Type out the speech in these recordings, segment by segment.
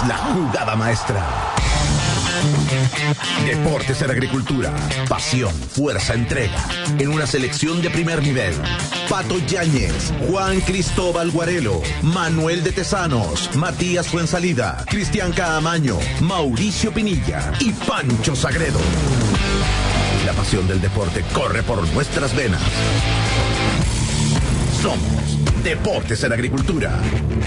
la jugada maestra. Deportes en Agricultura. Pasión, fuerza, entrega. En una selección de primer nivel. Pato Yáñez, Juan Cristóbal Guarelo, Manuel de Tesanos, Matías Fuensalida, Cristian Caamaño, Mauricio Pinilla y Pancho Sagredo. La pasión del deporte corre por nuestras venas. Somos Deportes en Agricultura.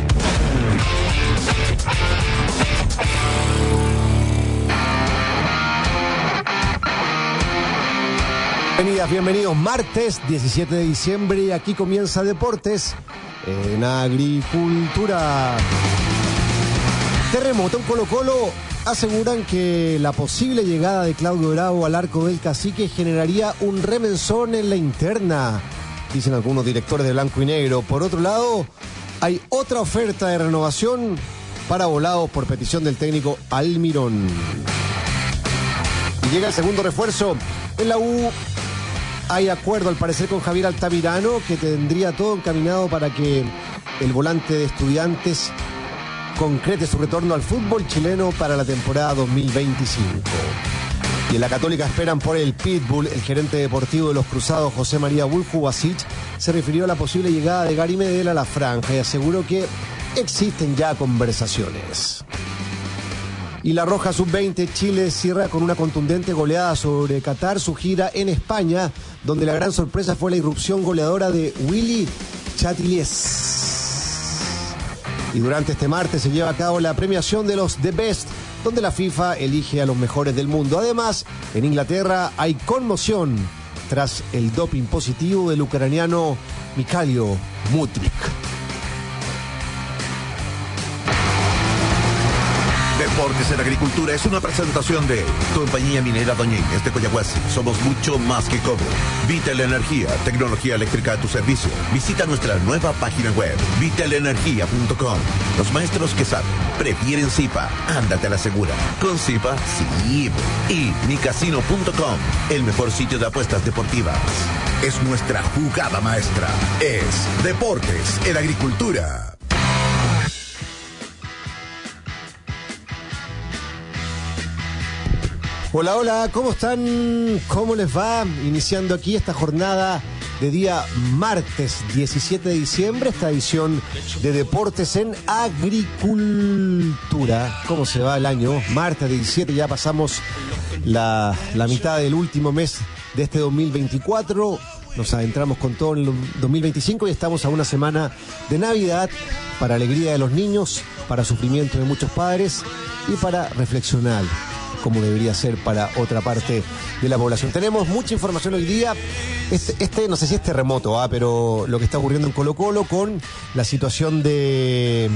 Bienvenidos, martes 17 de diciembre y aquí comienza Deportes en Agricultura. Terremoto en Colo-Colo. Aseguran que la posible llegada de Claudio Bravo al arco del Cacique generaría un remensón en la interna, dicen algunos directores de blanco y negro. Por otro lado, hay otra oferta de renovación para Volados por petición del técnico Almirón. Y llega el segundo refuerzo. En la U hay acuerdo al parecer con Javier Altamirano, que tendría todo encaminado para que el volante de Estudiantes concrete su retorno al fútbol chileno para la temporada 2025. Y en la Católica esperan por el Pitbull. El gerente deportivo de los Cruzados, José María Buljubasic, se refirió a la posible llegada de Gary Medel a la franja y aseguró que existen ya conversaciones. Y la Roja Sub-20 Chile cierra con una contundente goleada sobre Qatar su gira en España, donde la gran sorpresa fue la irrupción goleadora de Willy Chatilés. Y durante este martes se lleva a cabo la premiación de los The Best, donde la FIFA elige a los mejores del mundo. Además, en Inglaterra hay conmoción tras el doping positivo del ucraniano Mikhailo Mudryk. Deportes en Agricultura es una presentación de Compañía Minera Doña Inés de Coyahuasi. Somos mucho más que cobre. Vital Energía, tecnología eléctrica a tu servicio. Visita nuestra nueva página web, vitalenergia.com. Los maestros que saben, prefieren Zipa. Ándate a la segura. Con Zipa, sí. Y micasino.com, el mejor sitio de apuestas deportivas. Es nuestra jugada maestra. Es Deportes en Agricultura. Hola, hola, ¿cómo están? ¿Cómo les va? Iniciando aquí esta jornada de día martes 17 de diciembre, esta edición de Deportes en Agricultura. ¿Cómo se va el año? Martes 17, ya pasamos la mitad del último mes de este 2024. Nos adentramos con todo en el 2025 y estamos a una semana de Navidad, para alegría de los niños, para sufrimiento de muchos padres y para reflexionar, como debería ser para otra parte de la población. Tenemos mucha información hoy día. No sé si es terremoto, pero lo que está ocurriendo en Colo-Colo con la situación del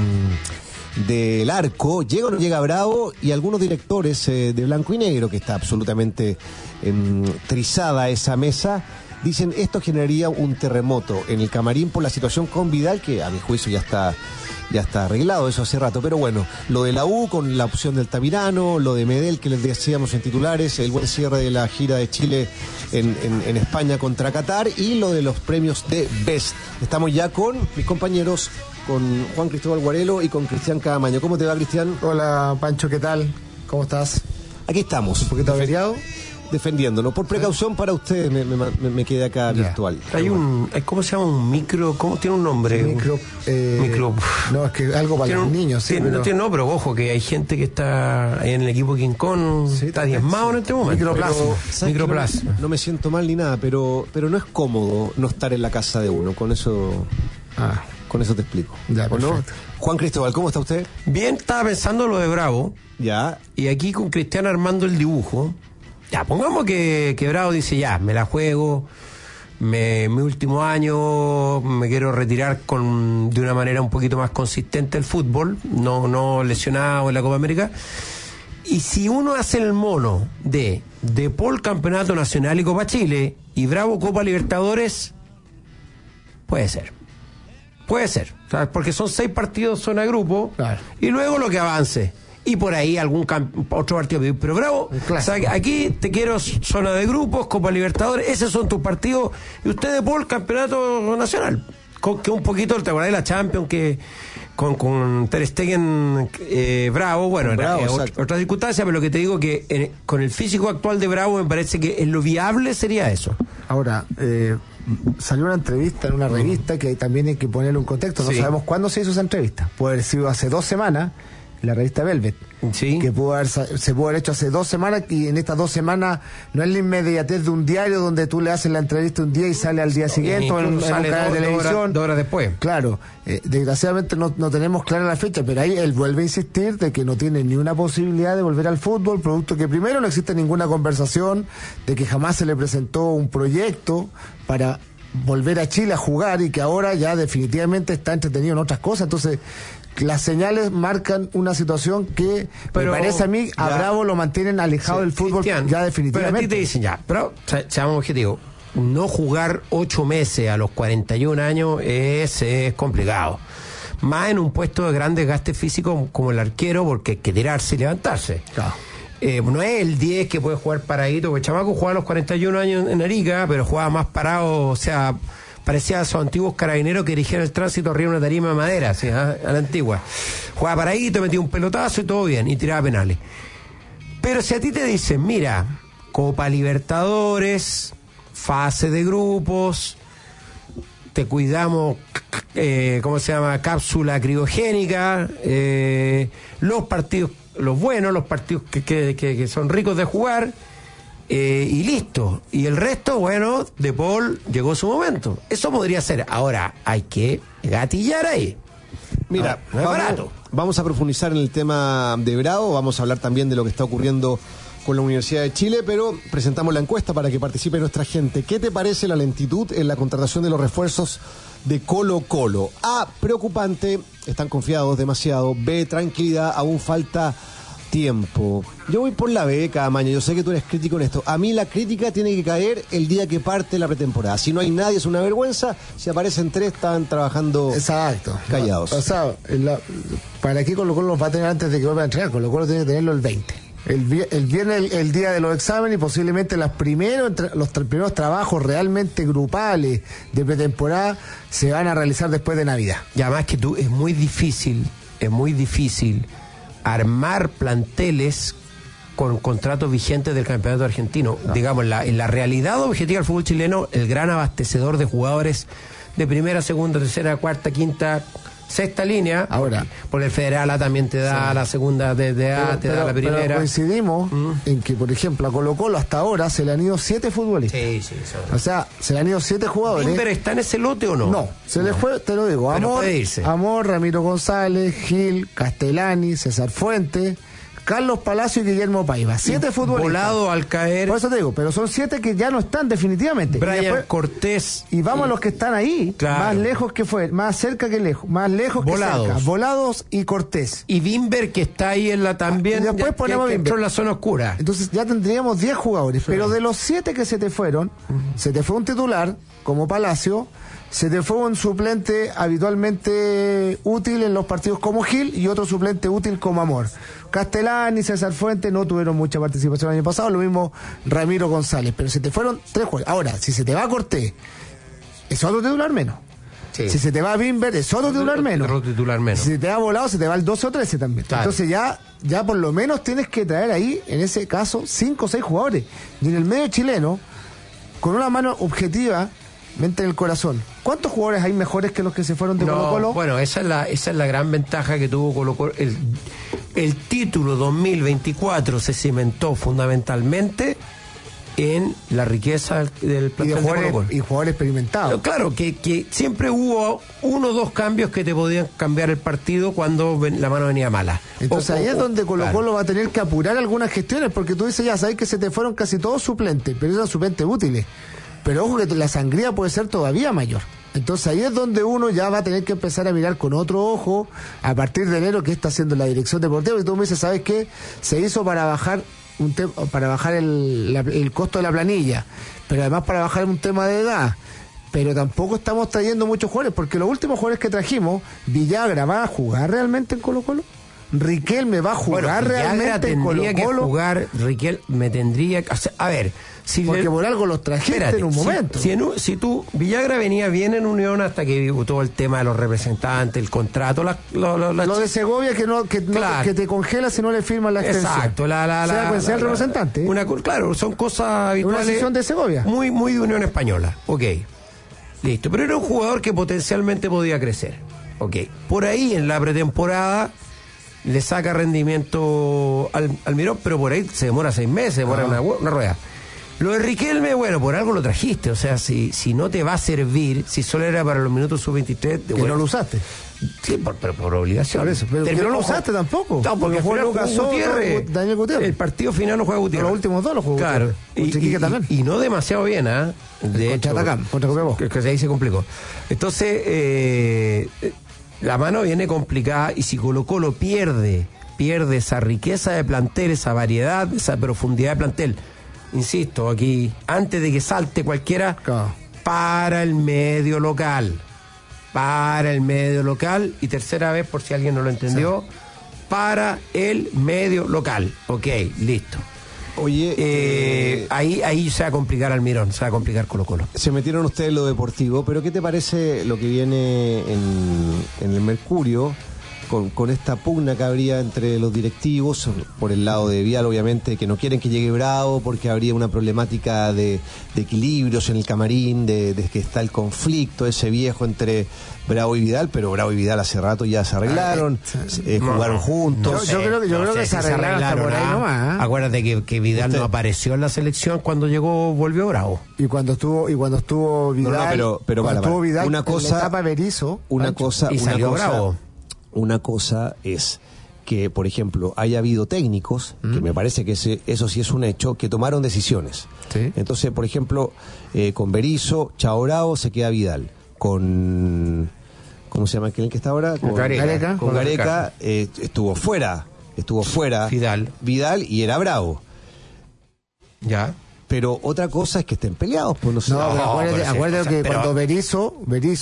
arco, llega o no llega Bravo, y algunos directores de blanco y negro, que está absolutamente trizada esa mesa, dicen esto generaría un terremoto en el camarín por la situación con Vidal, que a mi juicio ya está arreglado eso hace rato. Pero bueno, lo de la U con la opción del Altamirano, lo de Medel que les decíamos en titulares, el buen cierre de la gira de Chile en España contra Qatar, y lo de los premios de Best. Estamos ya con mis compañeros, con Juan Cristóbal Guarelo y con Cristian Caamaño. ¿Cómo te va, Cristian? Hola, Pancho, ¿qué tal? ¿Cómo estás? Aquí estamos. ¿Un poquito averiado? Defendiéndonos. Por precaución para ustedes me quedé acá virtual. Hay ¿cómo se llama? Un micro, ¿cómo tiene un nombre? Micro. No, es que algo para los niños, sí. No, pero ojo, que hay gente que está ahí en el equipo King Kong, sí, está diezmado en este momento. Microplasma. No me siento mal ni nada, pero no es cómodo no estar en la casa de uno. Con eso te explico. Ya, ¿o no? Juan Cristóbal, ¿cómo está usted? Bien, estaba pensando lo de Bravo. Ya. Y aquí con Cristian armando el dibujo. Ya, pongamos que Bravo dice, ya, me la juego, mi último año, me quiero retirar de una manera un poquito más consistente el fútbol, no lesionado en la Copa América. Y si uno hace el mono de Paul Campeonato Nacional y Copa Chile, y Bravo Copa Libertadores, puede ser, ¿sabes? Porque son 6 partidos zona de grupo, claro, y luego lo que avance. Y por ahí otro partido. Pero Bravo, o sea, aquí te quiero zona de grupos, Copa Libertadores, esos son tus partidos. Y usted de Paul, Campeonato Nacional. Que un poquito, ¿te acordás de la Champions? Que con Ter Stegen, Bravo, bueno, era Bravo, otra circunstancia, pero lo que te digo que con el físico actual de Bravo me parece que en lo viable sería eso. Ahora, salió una entrevista en una revista que también hay que ponerle un contexto. No sabemos cuándo se hizo esa entrevista. Puede haber sido hace 2 semanas, en la revista Velvet. Sí. Que se pudo haber hecho hace 2 semanas, y en estas 2 semanas no es la inmediatez de un diario donde tú le haces la entrevista un día y sale al día siguiente, o en un canal de televisión. 2 horas después. Claro, desgraciadamente no tenemos clara la fecha, pero ahí él vuelve a insistir de que no tiene ni una posibilidad de volver al fútbol, producto que primero no existe ninguna conversación, de que jamás se le presentó un proyecto para volver a Chile a jugar, y que ahora ya definitivamente está entretenido en otras cosas. Entonces las señales marcan una situación que me parece a mí a Bravo lo mantienen alejado del fútbol, Cristian, ya definitivamente. Pero a ti te dicen pero seamos objetivos, no jugar 8 meses a los 41 años es complicado, más en un puesto de gran desgaste físico como el arquero, porque hay que tirarse y levantarse. Claro. No es el 10 que puede jugar paradito, porque el chamaco jugaba a los 41 años en Arica, pero jugaba más parado, o sea, parecía a esos antiguos carabineros que dirigían el tránsito arriba de una tarima de madera, así, a la antigua. Jugaba paradito, metía un pelotazo y todo bien, y tiraba penales. Pero si a ti te dicen, mira, Copa Libertadores, fase de grupos, te cuidamos, ¿cómo se llama? Cápsula criogénica, los partidos, los buenos, los partidos que son ricos de jugar, y listo. Y el resto, bueno, De Paul llegó su momento. Eso podría ser. Ahora, hay que gatillar ahí. Mira, no es barato. Vamos a profundizar en el tema de Bravo, vamos a hablar también de lo que está ocurriendo con la Universidad de Chile, pero presentamos la encuesta para que participe nuestra gente. ¿Qué te parece la lentitud en la contratación de los refuerzos de Colo-Colo? A, preocupante, están confiados demasiado. B, tranquilidad, aún falta tiempo. Yo voy por la B, Camaño, yo sé que tú eres crítico en esto. A mí la crítica tiene que caer el día que parte la pretemporada. Si no hay nadie es una vergüenza, si aparecen 3 están trabajando callados. O sea, ¿para qué Colo-Colo los va a tener antes de que vuelva a entrenar? Colo-Colo tiene que tenerlo el 20. El viernes, el día de los exámenes, y posiblemente los primeros trabajos realmente grupales de pretemporada se van a realizar después de Navidad. Y además que es muy difícil armar planteles con contratos vigentes del campeonato argentino. No. Digamos, en la realidad objetiva del fútbol chileno, el gran abastecedor de jugadores de primera, segunda, tercera, cuarta, quinta, sexta línea. Ahora, por el Federal A también te da la segunda desde A, te da la primera. Pero coincidimos en que, por ejemplo, a Colo-Colo hasta ahora se le han ido 7 futbolistas. Sí. O sea, se le han ido 7 jugadores. ¿Pero está en ese lote o no? No, se le fue, te lo digo, Amor, Ramiro González, Gil, Castellani, César Fuentes, Carlos Palacio y Guillermo Paiva. 7 futbolistas. Volado al caer. Por eso te digo, pero son 7 que ya no están definitivamente. Brian Cortés. Y vamos a los que están ahí, más lejos que fue, más cerca que lejos, más lejos Volados. que cerca. Volados y Cortés. Y Bimber, que está ahí en la también. Y después ponemos que entró en la zona oscura. Entonces ya tendríamos 10 jugadores. Pero de los 7 que se te fueron, se te fue un titular, como Palacio. Se te fue un suplente habitualmente útil en los partidos como Gil, y otro suplente útil como Amor. Castellani y César Fuentes no tuvieron mucha participación el año pasado, lo mismo Ramiro González, pero se te fueron 3 jugadores. Ahora, si se te va Cortés, es otro titular menos. Sí. Si se te va Bimber, es otro titular menos. Si se te va Volado, se te va el 12 o 13 también. Claro. Entonces ya por lo menos tienes que traer ahí, en ese caso, 5 o 6 jugadores. Y en el medio chileno, con una mano objetiva, mente en el corazón, ¿cuántos jugadores hay mejores que los que se fueron de Colo-Colo? Bueno, esa es la gran ventaja que tuvo Colo-Colo. El título 2024 se cimentó fundamentalmente en la riqueza del plantel de Colo-Colo. Y jugadores experimentados. Pero claro, que siempre hubo 1 o 2 cambios que te podían cambiar el partido cuando la mano venía mala. Entonces ahí es donde Colo-Colo va a tener que apurar algunas gestiones, porque tú dices, ya sabes que se te fueron casi todos suplentes, pero eran suplentes útiles. Pero ojo que la sangría puede ser todavía mayor. Entonces ahí es donde uno ya va a tener que empezar a mirar con otro ojo a partir de enero qué está haciendo la dirección deportiva. Y tú me dices, ¿sabes qué? Se hizo para bajar el costo de la planilla, pero además para bajar un tema de edad. Pero tampoco estamos trayendo muchos jugadores, porque los últimos jugadores que trajimos, Villagra, ¿va a jugar realmente en Colo-Colo? Riquelme va a jugar realmente en tendría que Colo-Colo. jugar, Riquelme tendría que... O sea, a ver, si Porque por algo los trajiste espérate, en un momento. Si tú, Villagra venía bien en Unión hasta que todo el tema de los representantes, el contrato, lo de Segovia Claro. que te congela si no le firman la extensión. Exacto, sea cual sea el representante. Claro, son cosas habituales. Una decisión de Segovia. Muy de Unión Española. Ok, listo. Pero era un jugador que potencialmente podía crecer. Ok, por ahí en la pretemporada le saca rendimiento al Mirón, pero por ahí se demora 6 meses, demora una rueda. Lo de Riquelme, bueno, por algo lo trajiste. O sea, si no te va a servir, si solo era para los minutos sub-23... Que no lo usaste. Sí, pero por obligación. Por eso, pero que no lo usaste tampoco. No, porque jugó Lucas Gutiérrez. Daniel Gutiérrez. El partido final lo juega Gutiérrez. Los últimos 2 los jugó Claro. Gutiérrez. Y no demasiado bien, ¿ah? De contra hecho, Atacama, contra Copiapó. que ahí se complicó. Entonces, la mano viene complicada y si Colo-Colo pierde esa riqueza de plantel, esa variedad, esa profundidad de plantel, insisto, aquí, antes de que salte cualquiera, para el medio local. Y tercera vez, por si alguien no lo entendió, para el medio local. Ok, listo. Oye, ahí se va a complicar Almirón, se va a complicar Colo-Colo. se metieron ustedes en lo deportivo, pero ¿qué te parece lo que viene en el Mercurio con esta pugna que habría entre los directivos, por el lado de Vidal, obviamente, que no quieren que llegue Bravo porque habría una problemática de equilibrios en el camarín, de que está el conflicto ese viejo entre Bravo y Vidal, pero Bravo y Vidal hace rato ya se arreglaron, jugaron juntos. Yo creo que se arreglaron hasta por ahí nomás. Acuérdate que Vidal no apareció en la selección cuando volvió Bravo. Y cuando estuvo Vidal, estuvo Vidal una cosa, en la etapa Berizzo, y salió Bravo. Una cosa es que, por ejemplo, haya habido técnicos, que me parece que eso sí es un hecho, que tomaron decisiones. ¿Sí? Entonces, por ejemplo, con Berizzo, Chao Bravo, se queda Vidal. Con... ¿Cómo se llama aquel que está ahora? Con Gareca. Con Gareca estuvo fuera Vidal y era Bravo. Ya. Pero otra cosa es que estén peleados, pues no sé. Acuérdate que cuando Berizzo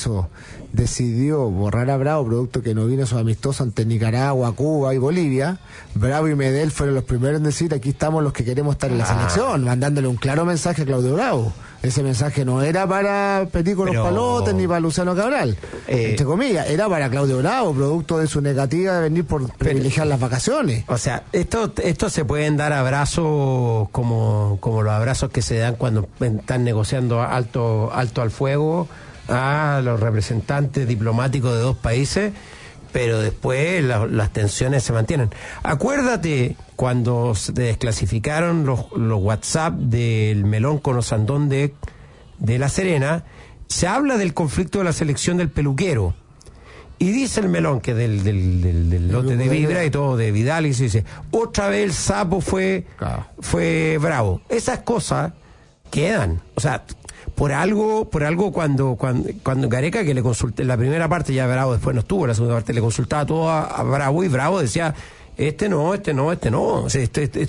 decidió borrar a Bravo, producto que no vino su amistoso ante Nicaragua, Cuba y Bolivia, Bravo y Medel fueron los primeros en decir: aquí estamos los que queremos estar en la selección, mandándole un claro mensaje a Claudio Bravo. Ese mensaje no era para Petico Los Palotes ni para Luciano Cabral, entre comillas, era para Claudio Bravo, producto de su negativa de venir por privilegiar las vacaciones. O sea, esto se pueden dar abrazos como los abrazos que se dan cuando están negociando alto al fuego a los representantes diplomáticos de dos países, pero después las tensiones se mantienen. Acuérdate cuando se desclasificaron los WhatsApp del Melón con Osandón de La Serena, se habla del conflicto de la selección del peluquero. Y dice el Melón, que del lote de Vibra y todo, de Vidal, y se dice, otra vez el sapo fue Bravo. Esas cosas quedan. O sea, por algo cuando Gareca, que le consulté en la primera parte, ya Bravo después no estuvo, en la segunda parte le consultaba todo a Bravo, y Bravo decía, este no. O sea,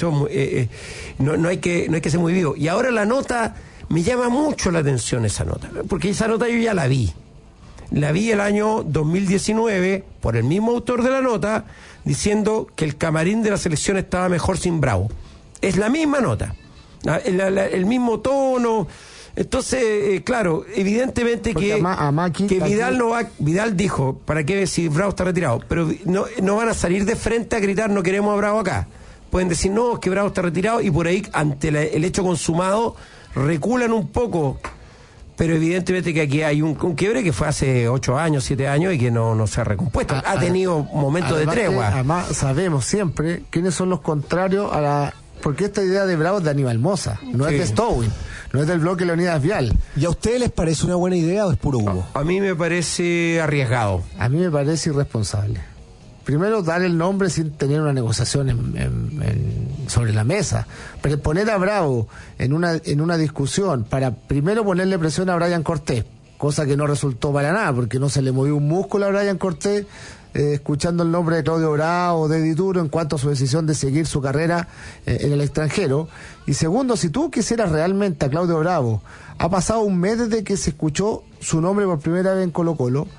no hay que ser muy vivo. Y ahora la nota, me llama mucho la atención esa nota, porque esa nota yo ya la vi. La vi el año 2019 por el mismo autor de la nota, diciendo que el camarín de la selección estaba mejor sin Bravo. Es la misma nota, el mismo tono. Entonces, claro, evidentemente que Vidal no va. Vidal dijo, ¿para qué si Bravo está retirado? Pero no van a salir de frente a gritar, no queremos a Bravo acá. Pueden decir, no, es que Bravo está retirado, y por ahí, ante el hecho consumado, reculan un poco. Pero evidentemente que aquí hay un quiebre que fue hace 8 años, 7 años, y que no se ha recompuesto. Ha tenido momentos de tregua. Además, sabemos siempre quiénes son los contrarios a la... Porque esta idea de Bravo es de Aníbal Mosa, no es de Stowin, no es del bloque Leonidas Vial. ¿Y a ustedes les parece una buena idea o es puro humo? A mí me parece arriesgado. A mí me parece irresponsable. Primero, dar el nombre sin tener una negociación sobre la mesa. Pero poner a Bravo en una discusión para primero ponerle presión a Brian Cortés, cosa que no resultó para nada, porque no se le movió un músculo a Brian Cortés, escuchando el nombre de Claudio Bravo o de Dituro en cuanto a su decisión de seguir su carrera en el extranjero. Y segundo, si tú quisieras realmente a Claudio Bravo, ha pasado un mes desde que se escuchó su nombre por primera vez en Colo-Colo,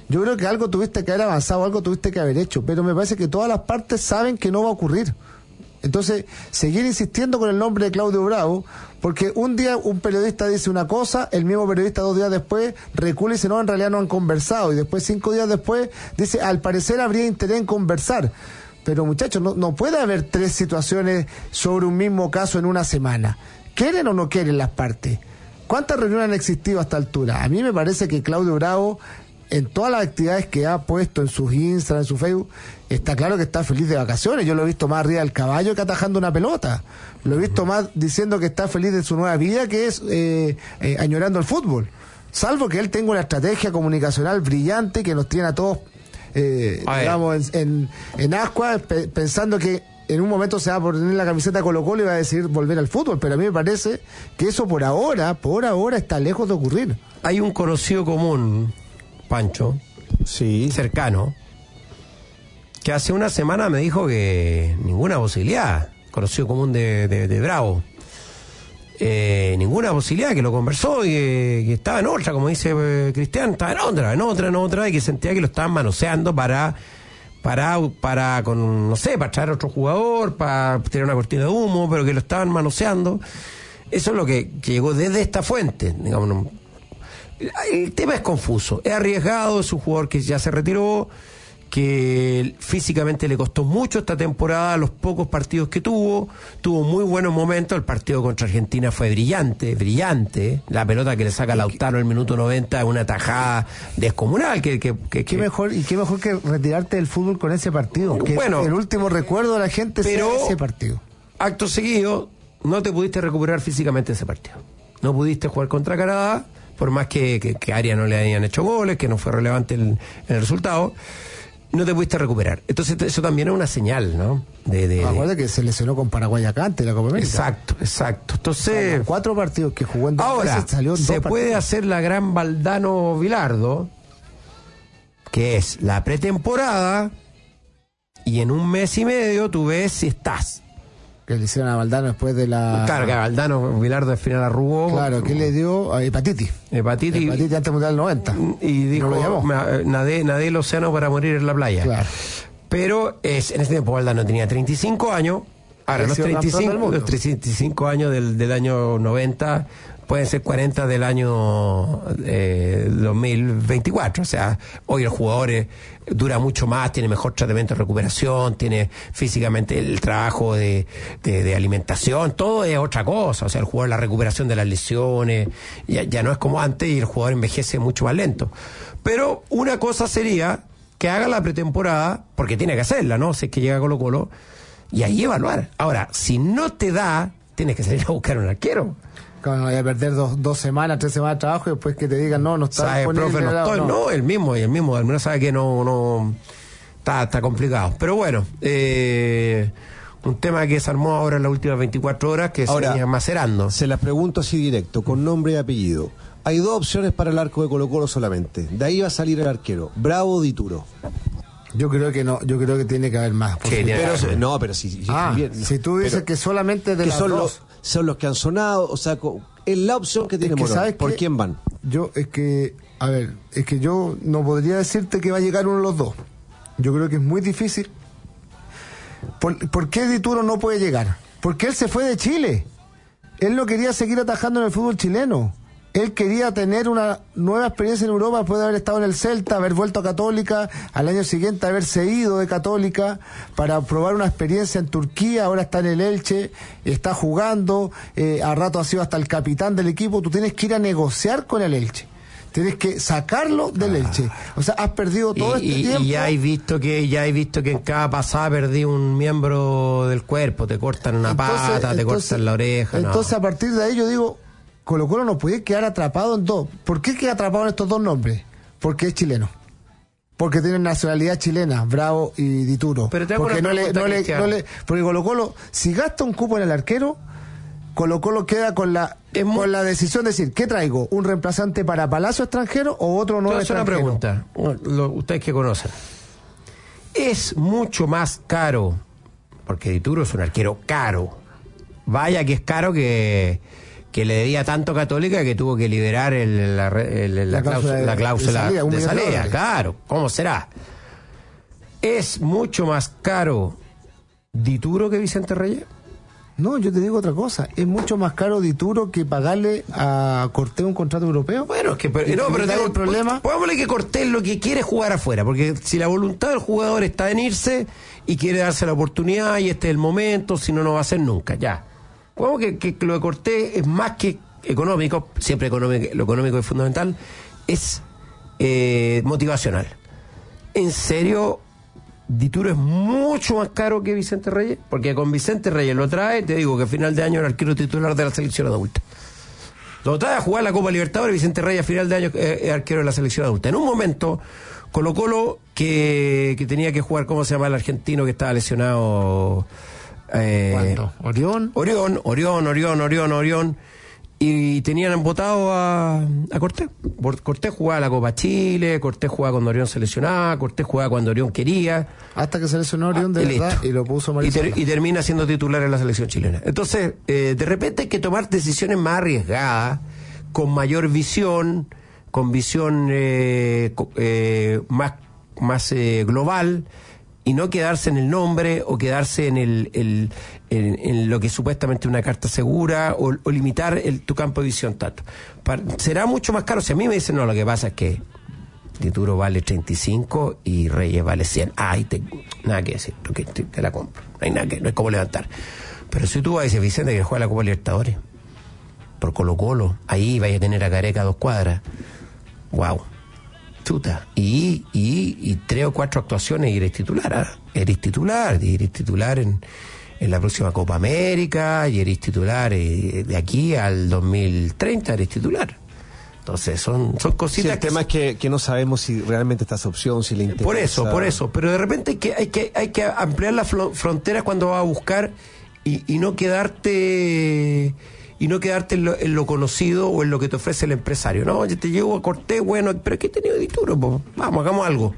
Yo creo que algo tuviste que haber avanzado, algo tuviste que haber hecho, pero me parece que todas las partes saben que no va a ocurrir. Entonces, seguir insistiendo con el nombre de Claudio Bravo, porque un día un periodista dice una cosa, el mismo periodista 2 días después recula y dice, no, en realidad no han conversado, y después 5 días después dice, al parecer habría interés en conversar. Pero muchachos, no puede haber 3 situaciones sobre un mismo caso en una semana. ¿Quieren o no quieren las partes? ¿Cuántas reuniones han existido a esta altura? A mí me parece que Claudio Bravo, en todas las actividades que ha puesto en sus Instagram, en su Facebook, está claro que está feliz de vacaciones. Yo lo he visto más arriba del caballo que atajando una pelota. Lo he visto más diciendo que está feliz de su nueva vida, que es añorando el fútbol. Salvo que él tenga una estrategia comunicacional brillante que nos tiene a todos, digamos, en ascuas, pensando que en un momento se va a poner la camiseta Colo-Colo y va a decidir volver al fútbol. Pero a mí me parece que eso por ahora está lejos de ocurrir. Hay un conocido común, Pancho, Sí. cercano, que hace una semana me dijo que ninguna posibilidad, conocido común de Bravo, ninguna posibilidad, que lo conversó y que estaba en otra, como dice Cristian, estaba en otra, y que sentía que lo estaban manoseando para con, no sé, para traer a otro jugador, para tirar una cortina de humo, pero que lo estaban manoseando. Eso es lo que llegó desde esta fuente, digamos. El tema es confuso, es arriesgado, es un jugador que ya se retiró, que físicamente le costó mucho esta temporada, los pocos partidos que tuvo muy buenos momentos. El partido contra Argentina fue brillante, la pelota que le saca Lautaro en el minuto 90 es una tajada descomunal. Qué mejor que retirarte del fútbol con ese partido, que bueno, el último recuerdo de la gente sea ese partido. Acto seguido, no te pudiste recuperar físicamente ese partido, no pudiste jugar contra Canadá, por más que Arias no le hayan hecho goles, que no fue relevante en el resultado, no te pudiste recuperar. Entonces eso también es una señal, ¿no? Acuérdate que se lesionó con Paraguay acá antes de la Copa América. Exacto. Entonces, 4 partidos que jugó en 2 ahora veces, salió en 2 se puede partidos. hacer la gran Valdano Vilardo, que es la pretemporada, y en un mes y medio tú ves si estás. Que le hicieron a Valdano después de la... Claro, que a Valdano Vilardo al final arrugó. Claro, que le dio hepatitis. Hepatitis Antes del Mundial 90. Y dijo, No lo llamó. nadé el océano para morir en la playa. Claro. Pero en ese tiempo Valdano tenía 35 años. Ahora, los 35 años del año 90 pueden ser 40 del año 2024. O sea, hoy el jugador dura mucho más, tiene mejor tratamiento de recuperación, tiene físicamente el trabajo de alimentación, todo es otra cosa. O sea, el jugador, la recuperación de las lesiones, ya no es como antes, y el jugador envejece mucho más lento. Pero una cosa sería que haga la pretemporada, porque tiene que hacerla, ¿no? Si es que llega a Colo-Colo, y ahí evaluar. Ahora, si no te da, tienes que salir a buscar un arquero. Cuando vaya a perder 2 semanas, 3 semanas de trabajo y después que te digan, no está ¿sabes, disponible, profe? No estoy, no, el mismo, al menos sabe que no está complicado. Pero bueno, un tema que se armó ahora en las últimas 24 horas, que ahora, se venía macerando. Se las pregunto así directo, con nombre y apellido. Hay 2 opciones para el arco de Colo-Colo solamente. De ahí va a salir el arquero, Bravo o Dituro. Yo creo que no, yo creo que tiene que haber más. Sí, Pero si tú dices que solamente de que las son 2. son los que han sonado, o sea, es la opción que tiene Morón. ¿sabes ¿Por qué? quién van? Yo no podría decirte que va a llegar uno de los 2. Yo creo que es muy difícil. ¿Por qué Dituro no puede llegar? Porque él se fue de Chile. Él no quería seguir atajando en el fútbol chileno. Él quería tener una nueva experiencia en Europa después de haber estado en el Celta, haber vuelto a Católica, al año siguiente haberse ido de Católica para probar una experiencia en Turquía. Ahora está en el Elche, está jugando, a rato ha sido hasta el capitán del equipo. Tú tienes que ir a negociar con el Elche, tienes que sacarlo del Elche. O sea, has perdido todo este tiempo. Y ya he visto que en cada pasada perdí un miembro del cuerpo, te cortan una pata, te cortan la oreja. Entonces, a partir de ahí yo digo, Colo-Colo no puede quedar atrapado en 2. ¿Por qué queda atrapado en estos 2 nombres? Porque es chileno. Porque tienen nacionalidad chilena, Bravo y Dituro. Pero te hago porque porque Colo-Colo, si gasta un cupo en el arquero, Colo-Colo queda con la decisión de decir, ¿qué traigo? ¿Un reemplazante para Palacio extranjero o otro nuevo extranjero? Una pregunta, ustedes que conocen. Es mucho más caro, porque Dituro es un arquero caro. Vaya que es caro que que le debía tanto a Católica que tuvo que liberar la cláusula de salida. Claro, ¿cómo será? ¿Es mucho más caro Dituro que Vicente Reyes? No, yo te digo otra cosa. Es mucho más caro Dituro que pagarle a Cortés un contrato europeo. Bueno, es que pero digo, el problema. Pongámosle que Cortés lo que quiere es jugar afuera, porque si la voluntad del jugador está en irse y quiere darse la oportunidad y este es el momento, si no, no va a ser nunca, ya. Pongamos que lo de Cortés es más que económico, siempre económico, lo económico es fundamental, es motivacional. ¿En serio Dituro es mucho más caro que Vicente Reyes? Porque con Vicente Reyes lo trae, te digo que a final de año era arquero titular de la selección adulta. Lo trae a jugar la Copa Libertadores, Vicente Reyes a final de año es arquero de la selección adulta. En un momento, Colo-Colo, que tenía que jugar, ¿cómo se llama el argentino que estaba lesionado? ¿Cuánto? Orión. Y tenían votado a Cortés. Cortés jugaba la Copa Chile, Cortés jugaba cuando Orión se lesionaba, Cortés jugaba cuando Orión quería. Hasta que se lesionó Orión de verdad y lo puso Marisol. Y termina siendo titular en la selección chilena. Entonces, de repente hay que tomar decisiones más arriesgadas, con mayor visión, con visión más global, y no quedarse en el nombre o quedarse en lo que es supuestamente una carta segura o limitar tu campo de visión tanto. Será mucho más caro. Si a mí me dicen, no, lo que pasa es que Dituro vale 35 y Reyes vale 100. Nada que decir, te la compro. No hay nada que, no hay cómo levantar. Pero si tú vas a decir, Vicente, que juega la Copa Libertadores por Colo-Colo, ahí vaya a tener a Careca a 2 cuadras. Wow. Chuta. Y 3 o 4 actuaciones y eres titular. Eres titular en la próxima Copa América, y eres titular de aquí al 2030, eres titular. Entonces son cositas. Sí, el tema es que no sabemos si realmente está esa opción, si le interesa. Por eso, pero de repente hay que ampliar las fronteras cuando vas a buscar y no quedarte en lo conocido o en lo que te ofrece el empresario. No, yo te llevo a Cortés, bueno, pero ¿qué he tenido de Dituro? Pues, vamos, hagamos algo,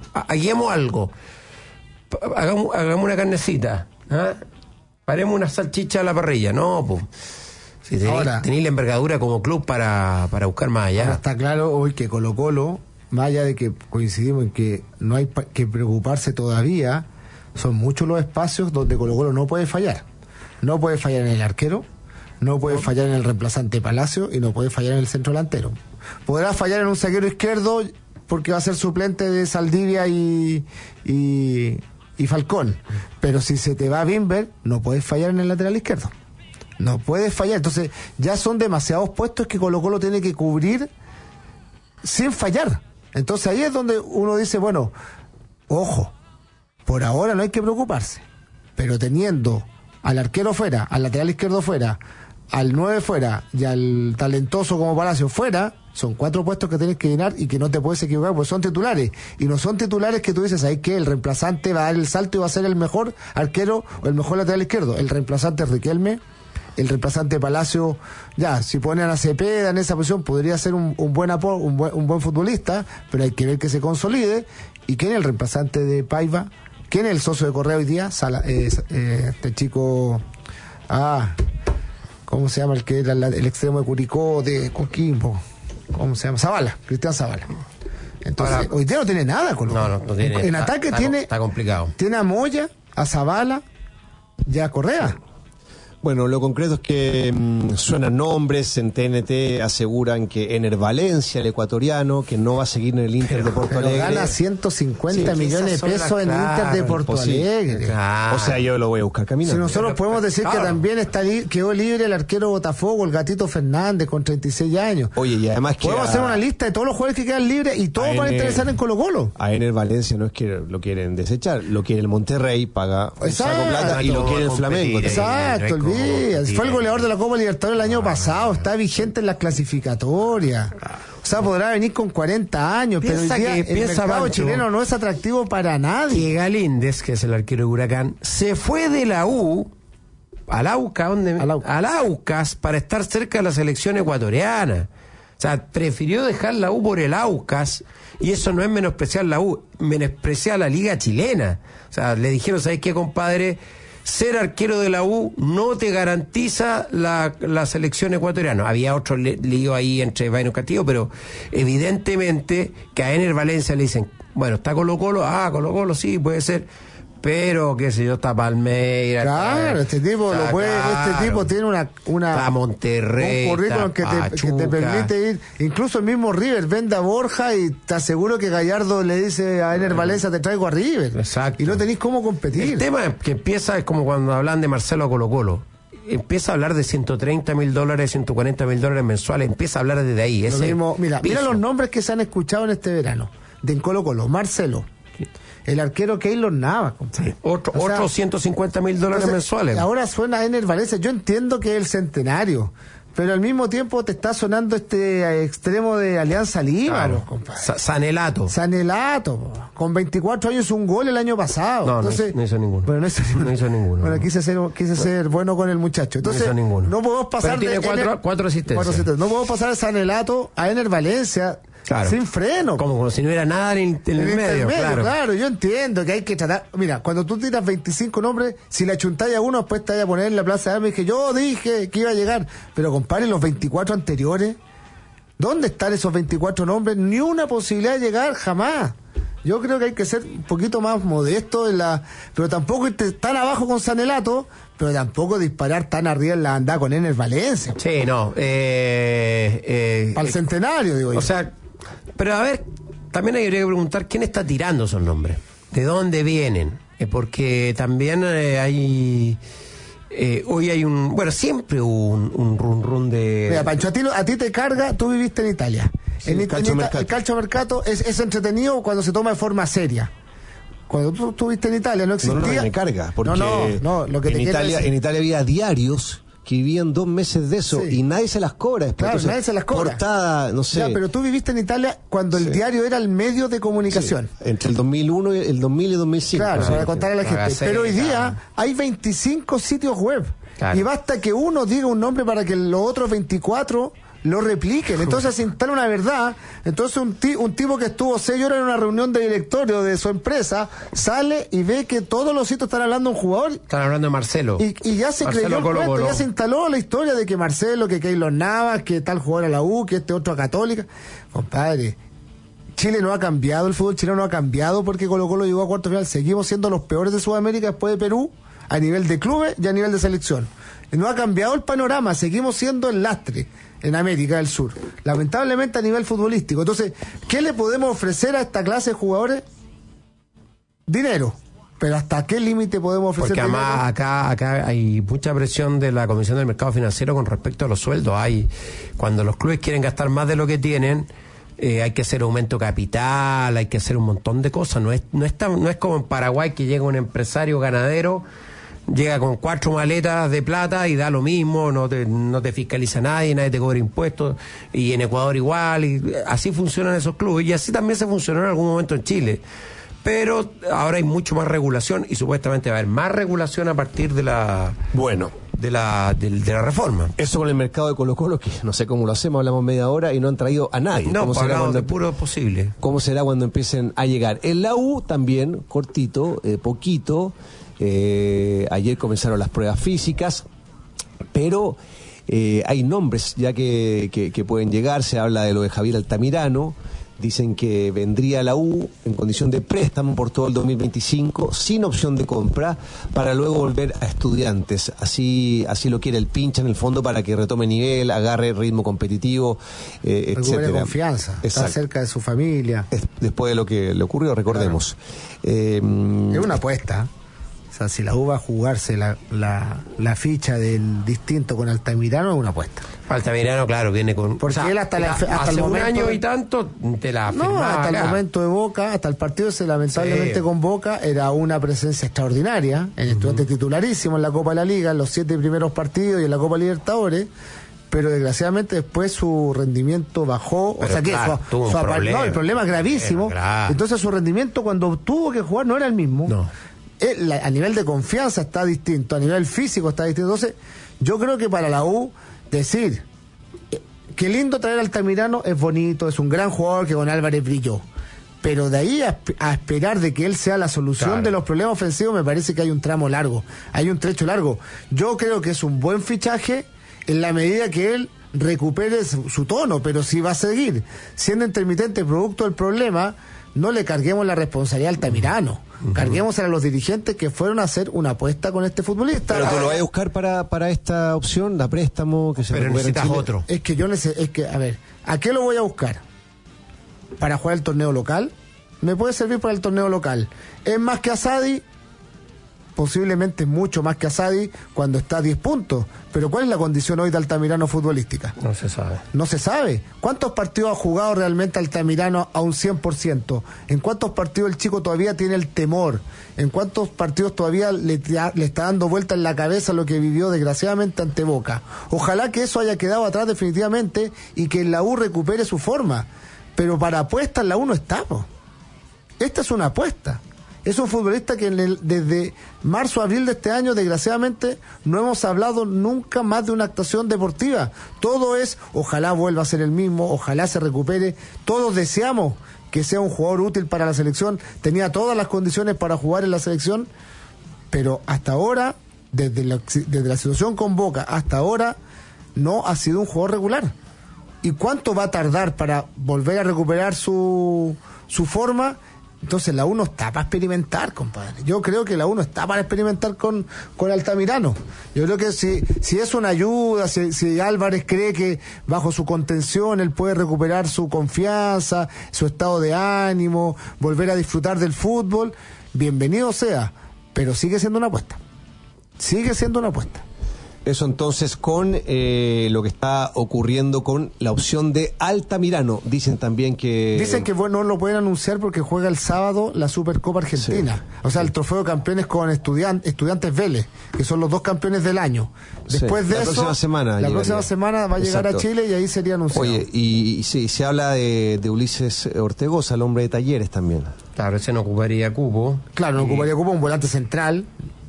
hagamos una carnecita, ¿ah? Paremos una salchicha a la parrilla, no, pues. Si tenéis la envergadura como club para buscar más allá. Ahora está claro hoy que Colo-Colo, más allá de que coincidimos en que no hay que preocuparse todavía, son muchos los espacios donde Colo-Colo no puede fallar. No puede fallar en el arquero, no puede fallar en el reemplazante Palacio y no puede fallar en el centro delantero. Podrá fallar en un zaguero izquierdo porque va a ser suplente de Saldivia y Falcón. Pero si se te va a Bimber, no puedes fallar en el lateral izquierdo. No puedes fallar. Entonces ya son demasiados puestos que Colo-Colo tiene que cubrir sin fallar. Entonces ahí es donde uno dice, bueno, ojo, por ahora no hay que preocuparse. Pero teniendo al arquero fuera, al lateral izquierdo fuera, al 9 fuera y al talentoso como Palacio fuera, son 4 puestos que tienes que llenar y que no te puedes equivocar porque son titulares. Y no son titulares que tú dices, ¿sabes qué? El reemplazante va a dar el salto y va a ser el mejor arquero o el mejor lateral izquierdo. El reemplazante es Riquelme, el reemplazante Palacio, ya, si ponen a Cepeda en esa posición podría ser un buen futbolista, pero hay que ver que se consolide. ¿Y quién es el reemplazante de Paiva? ¿Quién es el socio de Correa hoy día? Este chico... ¿cómo se llama? El que era el extremo de Curicó, de Coquimbo. ¿Cómo se llama? Zavala, Cristian Zavala. Entonces, ahora, hoy día no tiene nada con no tiene. En ataque está complicado. Tiene a Moya, a Zavala y a Correa. Bueno, lo concreto es que suenan nombres, en TNT aseguran que Ener Valencia, el ecuatoriano, que no va a seguir en el Inter de Porto Alegre. Gana 150 millones de pesos en el Inter de Porto Alegre. Claro. O sea, yo lo voy a buscar caminando. Si nosotros podemos decir que también quedó libre el arquero Botafogo, el Gatito Fernández, con 36 años. Oye, y además que... Podemos hacer una lista de todos los jugadores que quedan libres y todos van a interesar en Colo-Colo. A Ener Valencia no es que lo quieren desechar, lo quiere el Monterrey, paga un saco plata y lo quiere el Flamengo. Exacto, fue el goleador de la Copa Libertadores el año pasado, está vigente en las clasificatorias. O sea, podrá venir con 40 años, pero hoy día el mercado chileno no es atractivo para nadie. Que Galíndez, que es el arquero de Huracán, se fue de la U al Aucas para estar cerca de la selección ecuatoriana. O sea, prefirió dejar la U por el Aucas, y eso no es menospreciar la U, menospreciar la Liga Chilena. O sea, le dijeron, ¿sabes qué, compadre? ser arquero de la U no te garantiza la selección ecuatoriana. Había otro lío ahí entre Bayern Castillo, pero evidentemente que a Ener Valencia le dicen, bueno, está Colo-Colo, Colo-Colo sí, puede ser, pero qué sé yo, está Palmeiras. Claro, este tipo lo puede, claro. este tipo tiene una Monterrey, un currículum que te permite ir, incluso el mismo River vende a Borja y te aseguro que Gallardo le dice a Ener Valencia, te traigo a River. Exacto. Y no tenéis cómo competir. El tema es que empieza, es como cuando hablan de Marcelo a Colo-Colo. Empieza a hablar de $130.000, $140.000 mensuales, empieza a hablar desde ahí. Lo Ese mismo, mira piso. los nombres que se han escuchado en este verano de Colo-Colo. Marcelo, el arquero Keylor Navas, compadre. Otros $150.000 entonces, mensuales. Ahora suena Ener Valencia. Yo entiendo que es el centenario, pero al mismo tiempo te está sonando este extremo de Alianza Lima, Claro. compadre. Sanelato. Sanelato, con 24 años un gol el año pasado. No, Entonces, no hizo ninguno. Bueno, No hizo ninguno. Bueno, quise ser bueno con el muchacho. Entonces, No hizo ninguno. no podemos pasar Pero tiene cuatro asistencias. No podemos pasar de Sanelato a Ener Valencia sin freno. Como si no hubiera nada en el medio. Claro, yo entiendo que hay que tratar. Mira, cuando tú tiras 25 nombres, si le achuntáis a uno, después te vas a poner en la plaza de armas. Yo dije que iba a llegar, pero comparen los 24 anteriores. ¿Dónde están esos 24 nombres? Ni una posibilidad de llegar, jamás. Yo creo que hay que ser un poquito más modesto pero tampoco ir tan abajo con Sanelato, pero tampoco disparar tan arriba en la andada con Ener Valencia. Sí, no. Para el centenario, digo yo. O sea, pero a ver, también habría que preguntar quién está tirando esos nombres, de dónde vienen, porque también hay hoy hay siempre hubo un run de... Mira, Pancho, a ti te carga, tú viviste en Italia. Sí, el calciomercato es entretenido cuando se toma de forma seria. Cuando tú estuviste en Italia no existía... No me carga, porque lo que en Italia había diarios que vivían 2 meses de eso y nadie se las cobra después. Claro, entonces, nadie se las cobra. Portada, no sé. Ya, pero tú viviste en Italia cuando el diario era el medio de comunicación. Sí, entre el 2001 y el 2000 y 2005. Claro, para contar a la gente. Pero hoy día hay 25 sitios web. Claro. Y basta que uno diga un nombre para que los otros 24 lo repliquen. Entonces se instala una verdad. Entonces un tipo que estuvo 6 horas en una reunión de directorio de su empresa sale y ve que todos los sitios están hablando de un jugador. Están hablando de Marcelo. Y ya se creyó el cuento, ya se instaló la historia de que Marcelo, que Keylor Navas, que tal jugador a la U, que este otro a Católica. Compadre, Chile no ha cambiado, el fútbol chileno no ha cambiado porque Colo-Colo llegó a cuartos final. Seguimos siendo los peores de Sudamérica después de Perú, a nivel de clubes y a nivel de selección. No ha cambiado el panorama, seguimos siendo el lastre en América del Sur, lamentablemente a nivel futbolístico. Entonces, ¿qué le podemos ofrecer a esta clase de jugadores? Dinero. Pero ¿hasta qué límite podemos ofrecer? Porque además acá hay mucha presión de la Comisión del Mercado Financiero con respecto a los sueldos. Cuando los clubes quieren gastar más de lo que tienen, hay que hacer aumento capital, hay que hacer un montón de cosas. No es como en Paraguay, que llega un empresario ganadero, llega con 4 maletas de plata y da lo mismo, no te fiscaliza nadie te cobra impuestos, y en Ecuador igual, y así funcionan esos clubes, y así también se funcionó en algún momento en Chile. Pero ahora hay mucho más regulación y supuestamente va a haber más regulación a partir de la reforma. Eso con el mercado de Colo-Colo, que no sé cómo lo hacemos, hablamos media hora y no han traído a nadie. No, hablamos de puro posible. ¿Cómo será cuando empiecen a llegar? En la U también, cortito, poquito. Ayer comenzaron las pruebas físicas, pero hay nombres ya que pueden llegar. Se habla de lo de Javier Altamirano. Dicen que vendría a la U en condición de préstamo por todo el 2025, sin opción de compra, para luego volver a Estudiantes. Así lo quiere el Pincha en el fondo, para que retome nivel, agarre ritmo competitivo, etcétera. Confianza, está cerca de su familia. Después de lo que le ocurrió, recordemos. Claro. Es una apuesta. O sea, si la U va a jugarse la ficha del distinto con Altamirano, es una apuesta. Altamirano, claro, viene con... Porque él hasta hace el momento, un año y tanto te la firmaba. No, hasta el momento de Boca, hasta el partido ese lamentablemente con Boca, era una presencia extraordinaria, el estudiante titularísimo en la Copa de la Liga, en los 7 primeros partidos y en la Copa Libertadores, pero desgraciadamente después su rendimiento bajó. Pero o sea que el problema es gravísimo. Entonces su rendimiento cuando tuvo que jugar no era el mismo. No. A nivel de confianza está distinto, a nivel físico está distinto. Entonces, yo creo que para la U, decir, qué lindo traer a Altamirano, es bonito, es un gran jugador que con Álvarez brilló. pero de ahí a esperar de que él sea la solución de los problemas ofensivos, me parece que hay un tramo largo, hay un trecho largo. Yo creo que es un buen fichaje en la medida que él recupere su tono, pero si va a seguir siendo intermitente producto del problema, no le carguemos la responsabilidad al Altamirano. Carguemos a los dirigentes que fueron a hacer una apuesta con este futbolista. Pero tú lo vas a buscar para esta opción, la préstamo, que se pero necesitas otro. Es que a ver, ¿a qué lo voy a buscar? ¿Para jugar el torneo local? Me puede servir para el torneo local. ¿Es más que Asadi? Posiblemente mucho más que Asadi cuando está a 10 puntos. Pero ¿cuál es la condición hoy de Altamirano futbolística? No se sabe. No se sabe. ¿Cuántos partidos ha jugado realmente Altamirano a un 100%? ¿En cuántos partidos el chico todavía tiene el temor? ¿En cuántos partidos todavía le está dando vuelta en la cabeza lo que vivió desgraciadamente ante Boca? Ojalá que eso haya quedado atrás definitivamente y que la U recupere su forma. Pero para apuestas la U no está, po. Esta es una apuesta. Es un futbolista que desde marzo, abril de este año, desgraciadamente, no hemos hablado nunca más de una actuación deportiva. Todo es, ojalá vuelva a ser el mismo, ojalá se recupere. Todos deseamos que sea un jugador útil para la selección. Tenía todas las condiciones para jugar en la selección, pero hasta ahora, desde la situación con Boca hasta ahora, no ha sido un jugador regular. ¿Y cuánto va a tardar para volver a recuperar su forma? Entonces la U no está para experimentar, compadre. Yo creo que la U no está para experimentar con Altamirano. Yo creo que si es una ayuda, si Álvarez cree que bajo su contención él puede recuperar su confianza, su estado de ánimo, volver a disfrutar del fútbol, bienvenido sea, pero sigue siendo una apuesta. Sigue siendo una apuesta. Eso entonces con lo que está ocurriendo con la opción de Altamirano. Dicen también que... Dicen que no lo pueden anunciar porque juega el sábado la Supercopa Argentina. Sí. O sea, el trofeo de campeones con Estudiantes Vélez, que son los dos campeones del año. Después de la eso, próxima semana va a llegar a Chile y ahí sería anunciado. Oye, y sí, se habla de Ulises Ortegoza, el hombre de Talleres también. Claro, ese no ocuparía cupo. Claro, no ocuparía cupo, un volante central.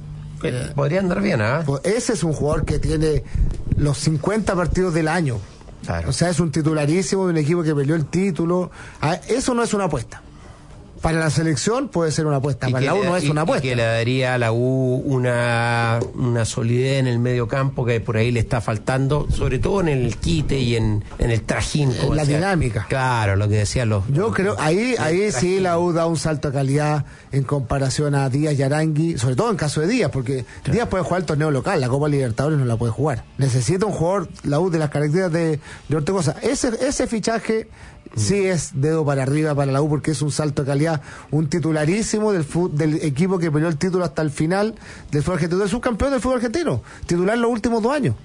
Podría andar bien, ¿ah? Pues ese es un jugador que tiene los 50 partidos del año. Claro. O sea, es un titularísimo de un equipo que peleó el título. Eso no es una apuesta. Para la selección puede ser una apuesta, para la U no es una apuesta. Y que le daría a la U una solidez en el medio campo que por ahí le está faltando, sobre todo en el quite y en el trajín. En la dinámica. Claro, lo que decían los... Yo creo, ahí sí la U da un salto de calidad en comparación a Díaz y Arangui, sobre todo en caso de Díaz, porque claro, Díaz puede jugar el torneo local, la Copa Libertadores no la puede jugar. Necesita un jugador, la U, de las características de Ortegoza. Ese fichaje... sí es dedo para arriba para la U porque es un salto de calidad, un titularísimo del equipo que peleó el título hasta el final del fútbol argentino, del subcampeón del fútbol argentino, titular los últimos 2 años.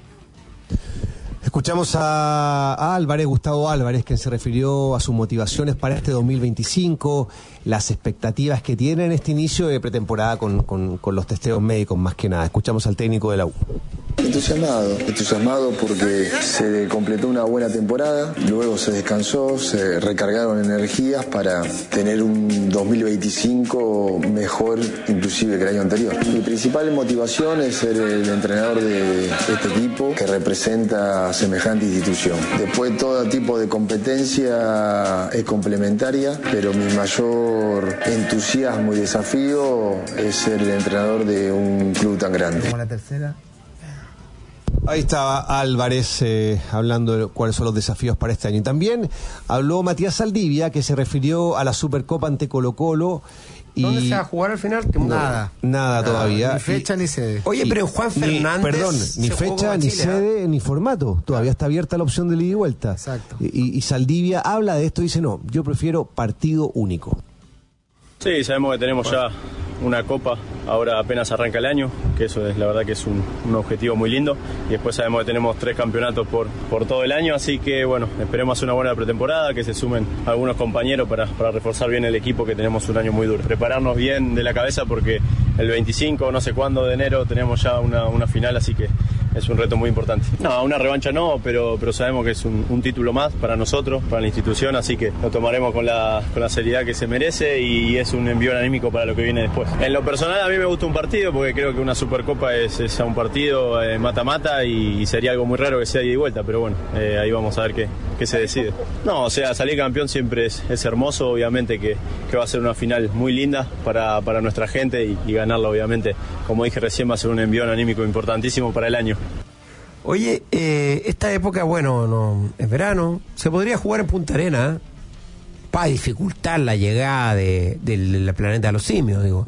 Escuchamos a Álvarez, Gustavo Álvarez, quien se refirió a sus motivaciones para este 2025, las expectativas que tiene en este inicio de pretemporada con los testeos médicos más que nada. Escuchamos al técnico de la U. Entusiasmado porque se completó una buena temporada, luego se descansó, se recargaron energías para tener un 2025 mejor inclusive que el año anterior. Mi principal motivación es ser el entrenador de este equipo que representa semejante institución. Después todo tipo de competencia es complementaria, pero mi mayor entusiasmo y desafío es ser el entrenador de un club tan grande. Como la tercera. Ahí estaba Álvarez hablando de cuáles son los desafíos para este año. Y también habló Matías Saldivia, que se refirió a la Supercopa ante Colo-Colo. ¿Dónde se va a jugar al final? Nada todavía. Ni fecha ni sede. Oye, pero Juan Fernández... Ni fecha, ni sede, ni formato. Todavía está abierta la opción de ida y vuelta. Exacto. Y Saldivia habla de esto y dice, no, yo prefiero partido único. Sí, sabemos que tenemos ya una copa, ahora apenas arranca el año, que eso es la verdad que es un objetivo muy lindo, y después sabemos que tenemos 3 campeonatos por todo el año, así que bueno, esperemos hacer una buena pretemporada, que se sumen algunos compañeros para reforzar bien el equipo, que tenemos un año muy duro. Prepararnos bien de la cabeza porque el 25, no sé cuándo de enero, tenemos ya una final, así que es un reto muy importante. No, una revancha no, pero sabemos que es un título más para nosotros, para la institución, así que lo tomaremos con la seriedad que se merece y es un envío anímico para lo que viene después. En lo personal a mí me gusta un partido porque creo que una Supercopa es a un partido mata-mata y sería algo muy raro que sea ida y vuelta, pero bueno, ahí vamos a ver qué se decide. No, o sea, salir campeón siempre es hermoso, obviamente que va a ser una final muy linda para nuestra gente y ganarla, obviamente, como dije recién, va a ser un envío anímico importantísimo para el año. Oye, esta época, bueno, no es verano, se podría jugar en Punta Arenas para dificultar la llegada del planeta de los simios, digo.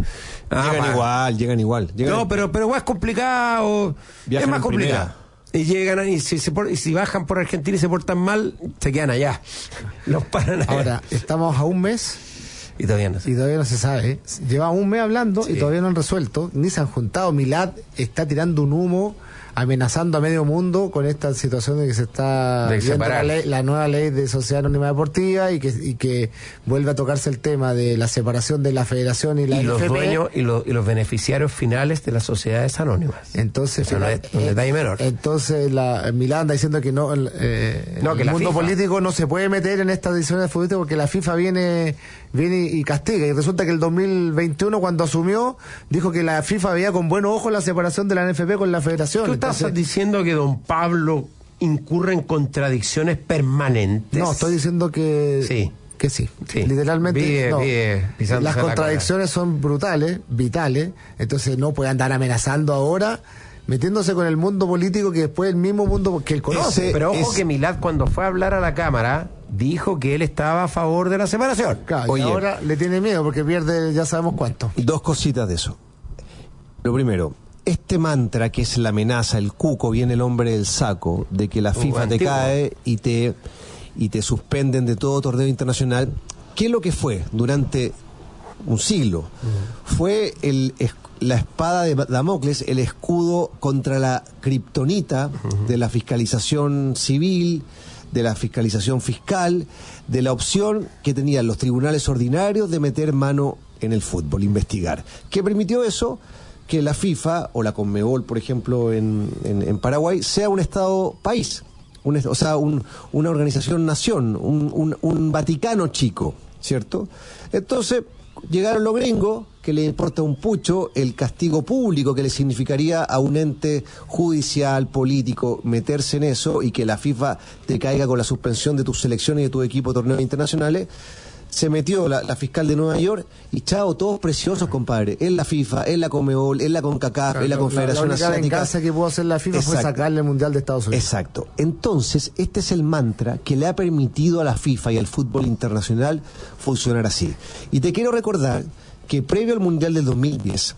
Llegan igual. No, pero es complicado, Viajan es más en complicado. Y llegan y si bajan por Argentina y se portan mal, se quedan allá. Los paran allá. Ahora, estamos a un mes y todavía no se sabe. Lleva un mes hablando y todavía no han resuelto, ni se han juntado. Milad está tirando un humo, amenazando a medio mundo con esta situación de que se está viendo la nueva ley de sociedad anónima deportiva y que vuelve a tocarse el tema de la separación de la federación y la NFP. Los dueños y los beneficiarios finales de las sociedades anónimas. Entonces, eso no es un detalle menor. Entonces Milad anda diciendo que no, el mundo político no se puede meter en estas decisiones de fútbol porque la FIFA viene y castiga, y resulta que el 2021 cuando asumió dijo que la FIFA veía con buenos ojos la separación de la NFP con la federación. ¿Tú estás diciendo que don Pablo incurre en contradicciones permanentes? No, estoy diciendo que sí. Literalmente las contradicciones son brutales, vitales, entonces no puede andar amenazando ahora, metiéndose con el mundo político que después el mismo mundo que él conoce. Pero ojo que Milad cuando fue a hablar a la Cámara dijo que él estaba a favor de la separación. Claro, y ahora le tiene miedo porque pierde ya sabemos cuánto. Dos cositas de eso. Lo primero, este mantra que es la amenaza, el cuco, viene el hombre del saco, de que la FIFA te cae y te suspenden de todo torneo internacional. ¿Qué es lo que fue durante un siglo? Fue la espada de Damocles, el escudo contra la kriptonita de la fiscalización civil, de la fiscalización fiscal, de la opción que tenían los tribunales ordinarios de meter mano en el fútbol, investigar. ¿Qué permitió eso? Que la FIFA o la Conmebol, por ejemplo, en Paraguay, sea un Estado-país, una organización-nación, un Vaticano chico, ¿cierto? Entonces, llegaron los gringos, que le importa un pucho el castigo público que le significaría a un ente judicial, político, meterse en eso y que la FIFA te caiga con la suspensión de tus selecciones y de tu equipo de torneos internacionales. Se metió la fiscal de Nueva York y chao, todos preciosos, compadre. Es la FIFA, es la Conmebol, es la CONCACAF, es la Confederación Asiática. La única venganza que pudo hacer la FIFA fue sacarle el Mundial de Estados Unidos. Exacto. Entonces, este es el mantra que le ha permitido a la FIFA y al fútbol internacional funcionar así. Y te quiero recordar que previo al Mundial del 2010,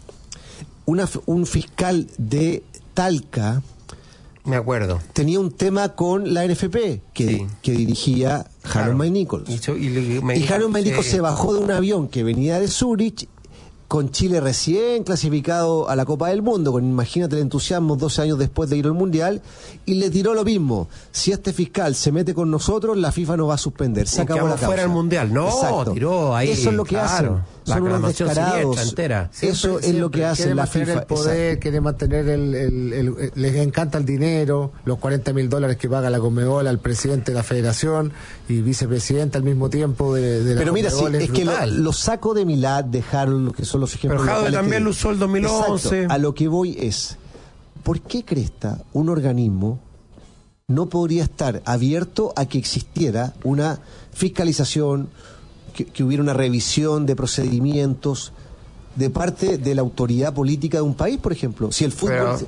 un fiscal de Talca, me acuerdo, tenía un tema con la NFP que dirigía Harold May Nichols. Y Harold May Nichols se bajó de un avión que venía de Zurich con Chile recién clasificado a la Copa del Mundo, con imagínate el entusiasmo 12 años después de ir al Mundial, y le tiró lo mismo: si este fiscal se mete con nosotros, la FIFA nos va a suspender. Se acabó la causa. Fuera del Mundial. No, exacto. Tiró ahí. Eso es lo que hacen. Son unos descarados. Eso es lo que hace la FIFA. El poder, quiere mantener les encanta el dinero, los $40,000 que paga la Conmebol al presidente de la federación y vicepresidente al mismo tiempo de la Pero mira, Conmebol. es que lo saco de Milad, de Harold, que son los ejemplos. Pero Harold también lo usó el 2011. Exacto. A lo que voy es, ¿por qué cresta un organismo no podría estar abierto a que existiera una fiscalización, que hubiera una revisión de procedimientos de parte de la autoridad política de un país, por ejemplo? Si el fútbol,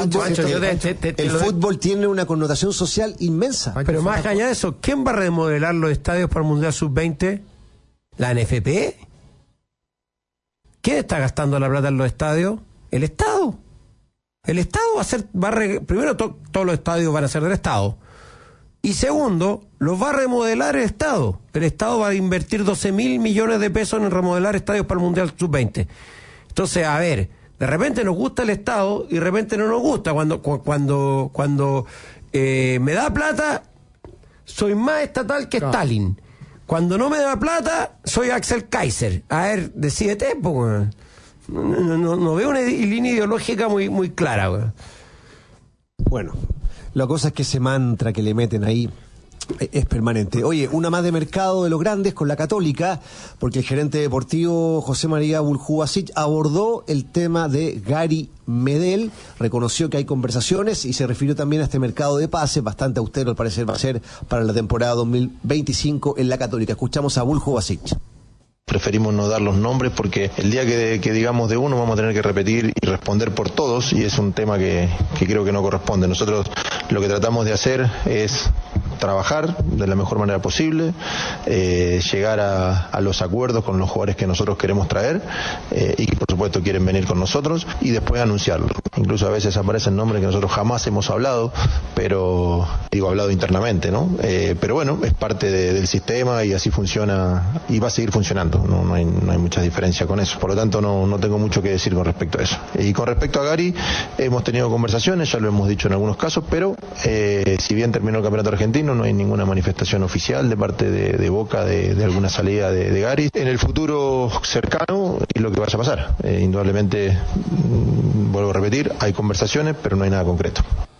el fútbol tiene una connotación social inmensa. Pero más allá de eso, ¿quién va a remodelar los estadios para el Mundial Sub-20? ¿La NFP? ¿Quién está gastando la plata en los estadios? El Estado. El Estado primero todos los estadios van a ser del Estado. Y segundo, los va a remodelar el Estado. El Estado va a invertir 12.000 millones de pesos en remodelar estadios para el Mundial Sub-20. Entonces, a ver, de repente nos gusta el Estado y de repente no nos gusta. Cuando me da plata, soy más estatal que Stalin. Cuando no me da plata, soy Axel Kaiser. A ver, decídete, pues. No veo una línea ideológica muy clara, güey. Bueno, la cosa es que ese mantra que le meten ahí es permanente. Oye, una más de mercado de los grandes con la Católica, porque el gerente deportivo José María Buljubasic abordó el tema de Gary Medel, reconoció que hay conversaciones y se refirió también a este mercado de pases, bastante austero al parecer va a ser para la temporada 2025 en la Católica. Escuchamos a Buljubasic. Preferimos no dar los nombres porque el día que digamos de uno vamos a tener que repetir y responder por todos, y es un tema que creo que no corresponde. Nosotros lo que tratamos de hacer es trabajar de la mejor manera posible, llegar a los acuerdos con los jugadores que nosotros queremos traer y que por supuesto quieren venir con nosotros, y después anunciarlo. Incluso a veces aparecen nombres que nosotros jamás hemos hablado, pero hablado internamente, ¿no? Pero bueno, es parte del sistema y así funciona y va a seguir funcionando. No hay mucha diferencia con eso. Por lo tanto, no tengo mucho que decir con respecto a eso. Y con respecto a Gary, hemos tenido conversaciones, ya lo hemos dicho en algunos casos, pero si bien terminó el campeonato argentino, no hay ninguna manifestación oficial de parte de Boca de alguna salida de Gary. En el futuro cercano es lo que vaya a pasar. Indudablemente, vuelvo a repetir, hay conversaciones, pero no hay nada concreto.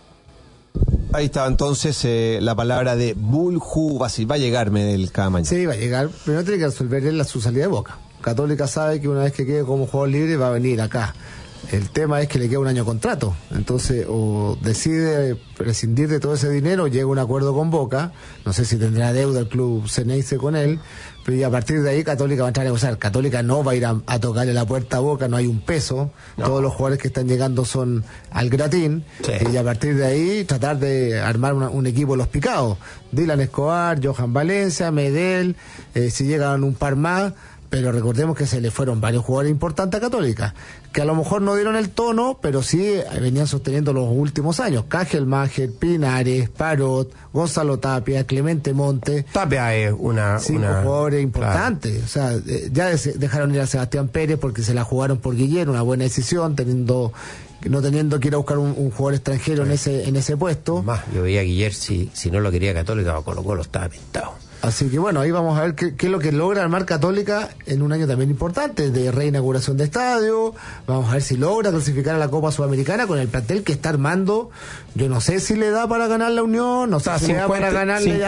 Ahí estaba entonces la palabra de Buljubasic. Va a llegar Medel cada mañana. Sí, va a llegar. Primero tiene que resolver él su salida de Boca. Católica sabe que una vez que quede como jugador libre va a venir acá. El tema es que le queda un año de contrato. Entonces, o decide prescindir de todo ese dinero, o llega a un acuerdo con Boca. No sé si tendrá deuda el club Ceneice con él. Pero y a partir de ahí Católica va a entrar a negociar. Católica no va a ir a tocarle la puerta a Boca, no hay un peso. No. Todos los jugadores que están llegando son al gratín. Sí. Y a partir de ahí tratar de armar un equipo los picados. Dylan Escobar, Johan Valencia, Medel, si llegan un par más. Pero recordemos que se le fueron varios jugadores importantes a Católica, que a lo mejor no dieron el tono, pero sí venían sosteniendo los últimos años. Cajelmacher, Pinares, Parot, Gonzalo Tapia, Clemente Monte. Tapia es cinco jugadores importantes. Claro. O sea, ya dejaron ir a Sebastián Pérez porque se la jugaron por Guillermo, una buena decisión, no teniendo que ir a buscar un jugador extranjero en ese puesto. Más, yo veía a Guillermo, si no lo quería Católica, Colo-Colo estaba pintado. Así que bueno, ahí vamos a ver qué es lo que logra armar Católica en un año también importante, de reinauguración de estadio. Vamos a ver si logra clasificar a la Copa Sudamericana con el plantel que está armando. Yo no sé si le da para ganar la Unión, no sé si 50, le da para ganarle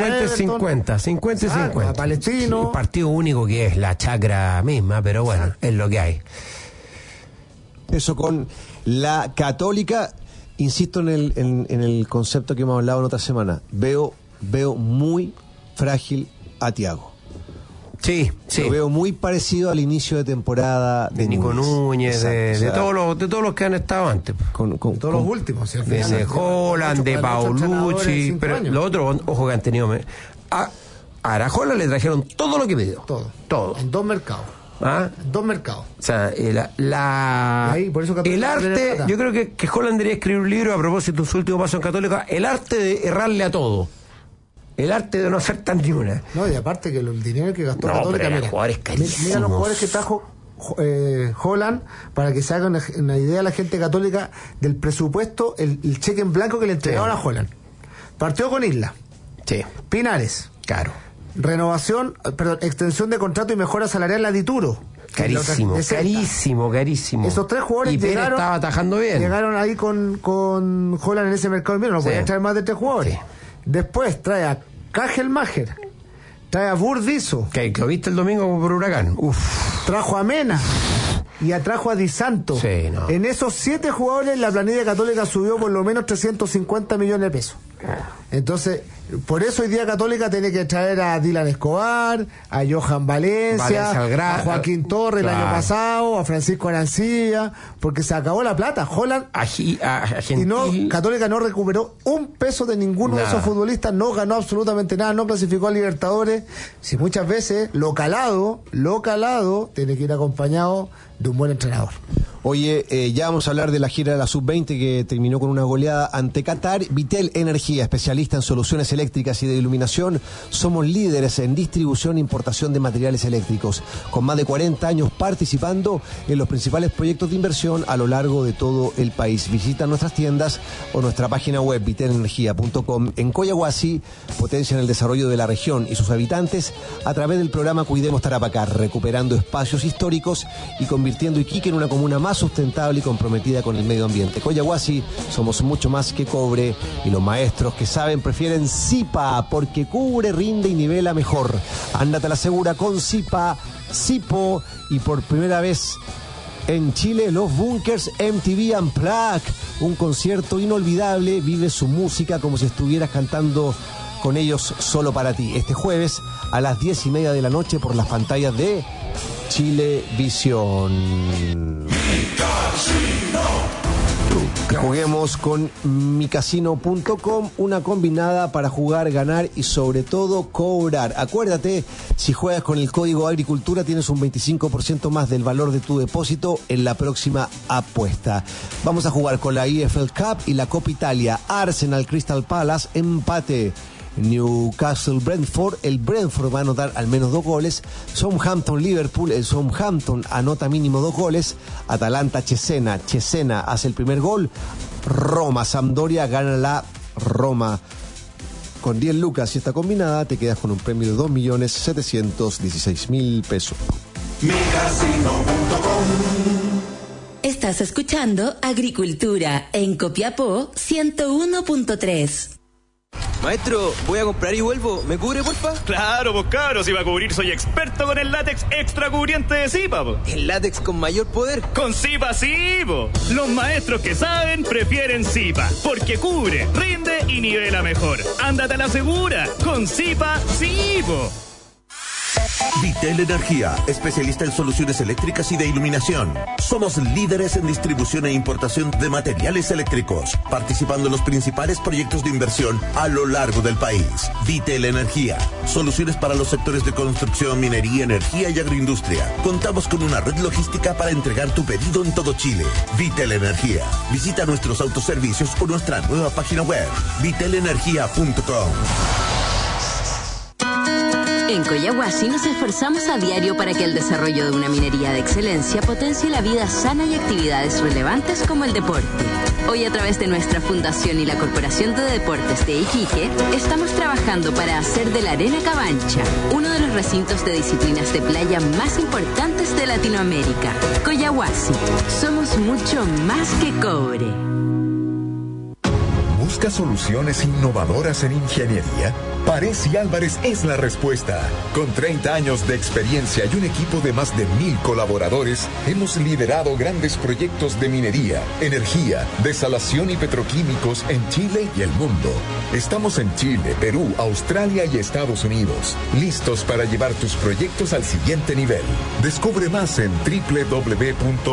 50-50. A Palestino. Sí, partido único que es la chacra misma, pero bueno, es lo que hay. Eso con la Católica. Insisto en el concepto que hemos hablado en otra semana. Veo muy frágil a Thiago. Sí. Lo veo muy parecido al inicio de temporada de Nico Núñez, de todos los que han estado antes. Con todos los últimos. De Holland, de Paulucci, pero los otros, ojo que han tenido. A Arajola le trajeron todo lo que pidió. Todo. En 2 mercados. ¿Ah? 2 mercados. O sea, el arte, yo creo que Holland debería escribir un libro a propósito de su último paso en Católica, el arte de errarle a todo. El arte de no hacer tan ni una. No, y aparte que el dinero que gastó Católica, mira, jugadores carísimos. Mira los jugadores que trajo Holland, para que se haga una idea a la gente católica del presupuesto, el cheque en blanco que le entregaron a Holland. Partió con Isla. Sí. Pinares. Claro. Extensión de contrato y mejora salarial a Dituro. Carísimo. Esos 3 jugadores y Pérez estaba atajando bien. Llegaron ahí con Holland en ese mercado. No podían traer más de 3 jugadores. Sí. Después trae a Cajelmacher, trae a Burdizo. Que lo viste el domingo por Huracán. Trajo a Mena y trajo a Di Santo. Sí, no. En esos 7 jugadores la planilla Católica subió por lo menos 350 millones de pesos. Entonces, por eso hoy día Católica tiene que traer a Dylan Escobar, a Johan Valencia, a Joaquín Torres el año pasado, a Francisco Arancilla, porque se acabó la plata. Holland y Católica no recuperó un peso de ninguno de esos futbolistas, no ganó absolutamente nada, no clasificó a Libertadores. Si muchas veces lo calado tiene que ir acompañado de un buen entrenador. Oye, ya vamos a hablar de la gira de la Sub-20 que terminó con una goleada ante Qatar. Vitel Energía, especialista en soluciones eléctricas y de iluminación. Somos líderes en distribución e importación de materiales eléctricos, con más de 40 años participando en los principales proyectos de inversión a lo largo de todo el país. Visita nuestras tiendas o nuestra página web vitelenergia.com. En Coyahuasi potencian el desarrollo de la región y sus habitantes a través del programa Cuidemos Tarapacá, recuperando espacios históricos y convirtiendo Iquique en una comuna más más sustentable y comprometida con el medio ambiente. Collahuasi, somos mucho más que cobre, y los maestros que saben prefieren Zipa, porque cubre, rinde y nivela mejor. Ándate a la segura con Zipa, Zipo, y por primera vez en Chile, los Bunkers MTV Unplugged, un concierto inolvidable. Vive su música como si estuvieras cantando con ellos solo para ti. Este jueves a las 10:30 de la noche por las pantallas de Chilevisión. Juguemos con micasino.com, una combinada para jugar, ganar y sobre todo cobrar. Acuérdate, si juegas con el código Agricultura tienes un 25% más del valor de tu depósito en la próxima apuesta. Vamos a jugar con la EFL Cup y la Copa Italia. Arsenal Crystal Palace, empate. Newcastle Brentford, el Brentford va a anotar al menos 2 goles. Southampton Liverpool, el Southampton anota mínimo 2 goles. Atalanta Cesena hace el primer gol. Roma Sampdoria, gana la Roma. Con 10 lucas y esta combinada te quedas con un premio de 2.716.000 pesos. Estás escuchando Agricultura en Copiapó 101.3. Maestro, voy a comprar y vuelvo. ¿Me cubre, porfa? Claro, pues cabros, si va a cubrir soy experto con el látex extra cubriente de Zipa, po. ¿El látex con mayor poder? Con Zipa sí, po. Los maestros que saben prefieren Zipa, porque cubre, rinde y nivela mejor. Ándate a la segura, con Zipa sí, po. Vitel Energía, especialista en soluciones eléctricas y de iluminación. Somos líderes en distribución e importación de materiales eléctricos, participando en los principales proyectos de inversión a lo largo del país. Vitel Energía, soluciones para los sectores de construcción, minería, energía y agroindustria. Contamos con una red logística para entregar tu pedido en todo Chile. Vitel Energía. Visita nuestros autoservicios o nuestra nueva página web, vitelenergia.com. En Collahuasi nos esforzamos a diario para que el desarrollo de una minería de excelencia potencie la vida sana y actividades relevantes como el deporte. Hoy, a través de nuestra fundación y la Corporación de Deportes de Iquique, estamos trabajando para hacer de la Arena Cabancha uno de los recintos de disciplinas de playa más importantes de Latinoamérica. Collahuasi, somos mucho más que cobre. ¿Busca soluciones innovadoras en ingeniería? Paresi Álvarez es la respuesta. Con 30 años de experiencia y un equipo de más de 1,000 colaboradores, hemos liderado grandes proyectos de minería, energía, desalación y petroquímicos en Chile y el mundo. Estamos en Chile, Perú, Australia y Estados Unidos, listos para llevar tus proyectos al siguiente nivel. Descubre más en www.pya.cl.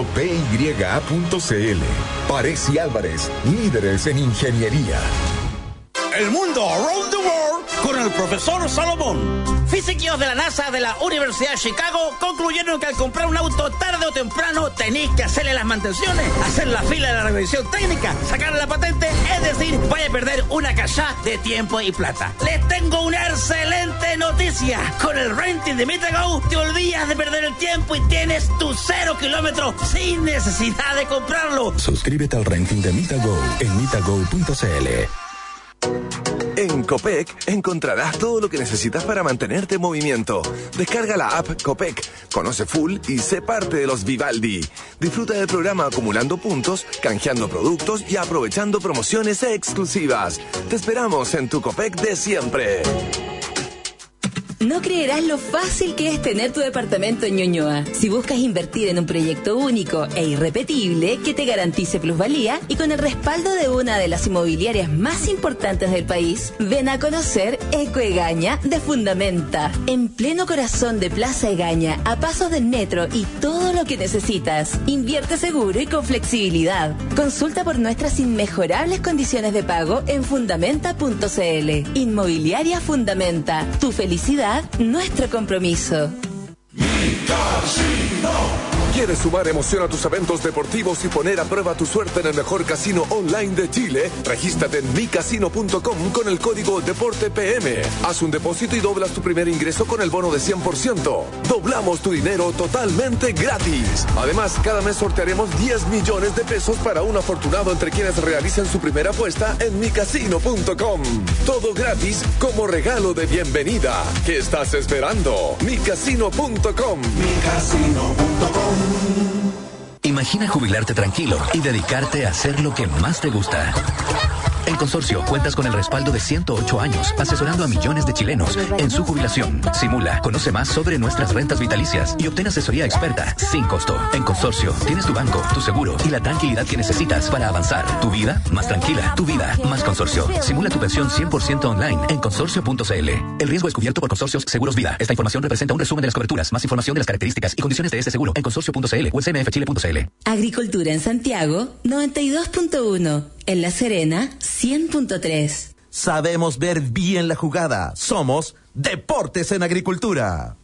Paresi Álvarez, líderes en ingeniería. El mundo around the world con el profesor Salomón. Físicos de la NASA de la Universidad de Chicago concluyeron que al comprar un auto tarde o temprano tenéis que hacerle las mantenciones, hacer la fila de la revisión técnica, sacarle la patente, es decir, vaya a perder una cachá de tiempo y plata. Les tengo una excelente noticia. Con el renting de Mitago te olvidas de perder el tiempo y tienes tu 0 kilómetros sin necesidad de comprarlo. Suscríbete al renting de Mitago en mitago.cl. En Copec encontrarás todo lo que necesitas para mantenerte en movimiento. Descarga la app Copec, conoce full y sé parte de los Vivaldi. Disfruta del programa acumulando puntos, canjeando productos y aprovechando promociones exclusivas. Te esperamos en tu Copec de siempre. No creerás lo fácil que es tener tu departamento en Ñuñoa. Si buscas invertir en un proyecto único e irrepetible que te garantice plusvalía y con el respaldo de una de las inmobiliarias más importantes del país, ven a conocer Eco Egaña de Fundamenta. En pleno corazón de Plaza Egaña, a pasos del metro y todo lo que necesitas. Invierte seguro y con flexibilidad. Consulta por nuestras inmejorables condiciones de pago en fundamenta.cl. Inmobiliaria Fundamenta. Tu felicidad, nuestro compromiso. ¿Quieres sumar emoción a tus eventos deportivos y poner a prueba tu suerte en el mejor casino online de Chile? Regístrate en micasino.com con el código DEPORTEPM. Haz un depósito y doblas tu primer ingreso con el bono de 100%. Doblamos tu dinero totalmente gratis. Además, cada mes sortearemos 10 millones de pesos para un afortunado entre quienes realicen su primera apuesta en micasino.com. Todo gratis como regalo de bienvenida. ¿Qué estás esperando? micasino.com. micasino.com. Imagina jubilarte tranquilo y dedicarte a hacer lo que más te gusta. En Consorcio cuentas con el respaldo de 108 años, asesorando a millones de chilenos en su jubilación. Simula, conoce más sobre nuestras rentas vitalicias y obtén asesoría experta sin costo. En Consorcio tienes tu banco, tu seguro y la tranquilidad que necesitas para avanzar. Tu vida más tranquila, tu vida más Consorcio. Simula tu pensión 100% online en consorcio.cl. El riesgo es cubierto por Consorcios Seguros Vida. Esta información representa un resumen de las coberturas. Más información de las características y condiciones de este seguro en consorcio.cl o en cmfchile.cl. Agricultura en Santiago 92.1. En La Serena, 100.3. Sabemos ver bien la jugada. Somos Deportes en Agricultura.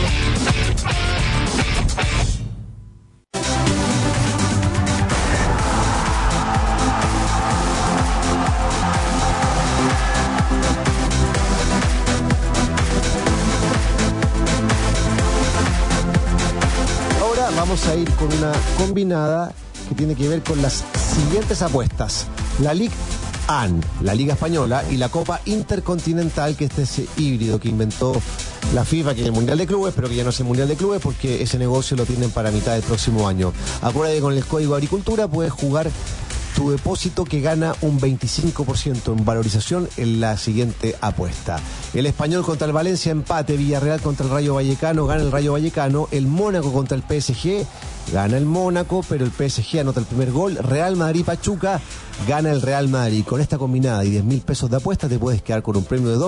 Ahora vamos a ir con una combinada que tiene que ver con las siguientes apuestas: la Ligue 1, la Liga Española, y la Copa Intercontinental, que este es ese híbrido que inventó la FIFA, que es el Mundial de Clubes, pero que ya no es el Mundial de Clubes porque ese negocio lo tienen para mitad del próximo año. Acuérdate que con el código Agricultura puedes jugar tu depósito que gana un 25% en valorización en la siguiente apuesta: el Español contra el Valencia, empate; Villarreal contra el Rayo Vallecano, gana el Rayo Vallecano; el Mónaco contra el PSG, gana el Mónaco, pero el PSG anota el primer gol; Real Madrid-Pachuca, gana el Real Madrid. Con esta combinada y 10.000 pesos de apuesta te puedes quedar con un premio de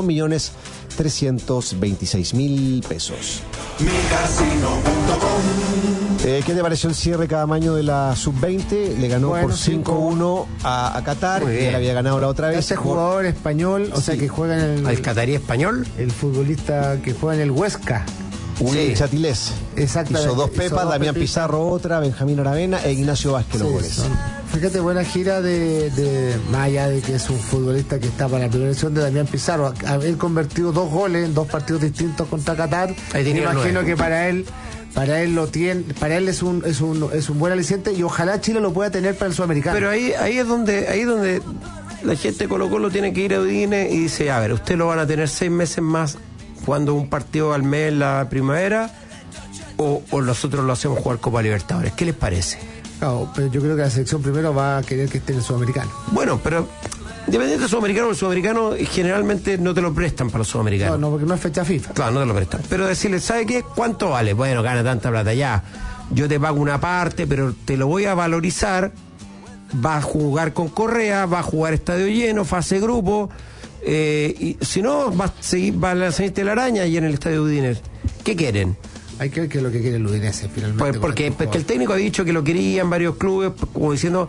2.326.000 pesos. ¿Qué te pareció el cierre cada año de la Sub-20? Le ganó por 5-1 a Qatar, que le había ganado la otra vez. Este jugador español, o sea, que juega en el catarí español, el futbolista que juega en el Huesca, Chatilés. Exactamente. Hizo dos pepas, Damián Pizarro otra, Benjamín Aravena e Ignacio Vázquez los goles. Fíjate, buena gira de más allá de que es un futbolista que está para la primera edición, de Damián Pizarro. Haber convertido 2 goles en 2 partidos distintos contra Qatar. Me imagino que para él es un buen aliciente, y ojalá Chile lo pueda tener para el Sudamericano. Pero ahí es donde la gente de Colo-Colo tiene que ir a Udine y dice: a ver, usted lo van a tener 6 meses más jugando un partido al mes en la primavera, o nosotros lo hacemos jugar Copa Libertadores. ¿Qué les parece? Claro, pero yo creo que la selección primero va a querer que esté en el Sudamericano. Bueno, pero independiente del Sudamericano, el Sudamericano generalmente no te lo prestan para los Sudamericanos. No, porque no es fecha FIFA. Claro, no te lo prestan. Pero decirle: ¿sabe qué? ¿Cuánto vale? Bueno, gana tanta plata ya. Yo te pago una parte, pero te lo voy a valorizar. Va a jugar con Correa, va a jugar estadio lleno, fase grupo. Y si no, va a lanzarse la araña y en el estadio Udinese. ¿Qué quieren? Hay que ver qué es lo que quiere el Udinese finalmente. Porque el técnico ha dicho que lo quería en varios clubes, como diciendo: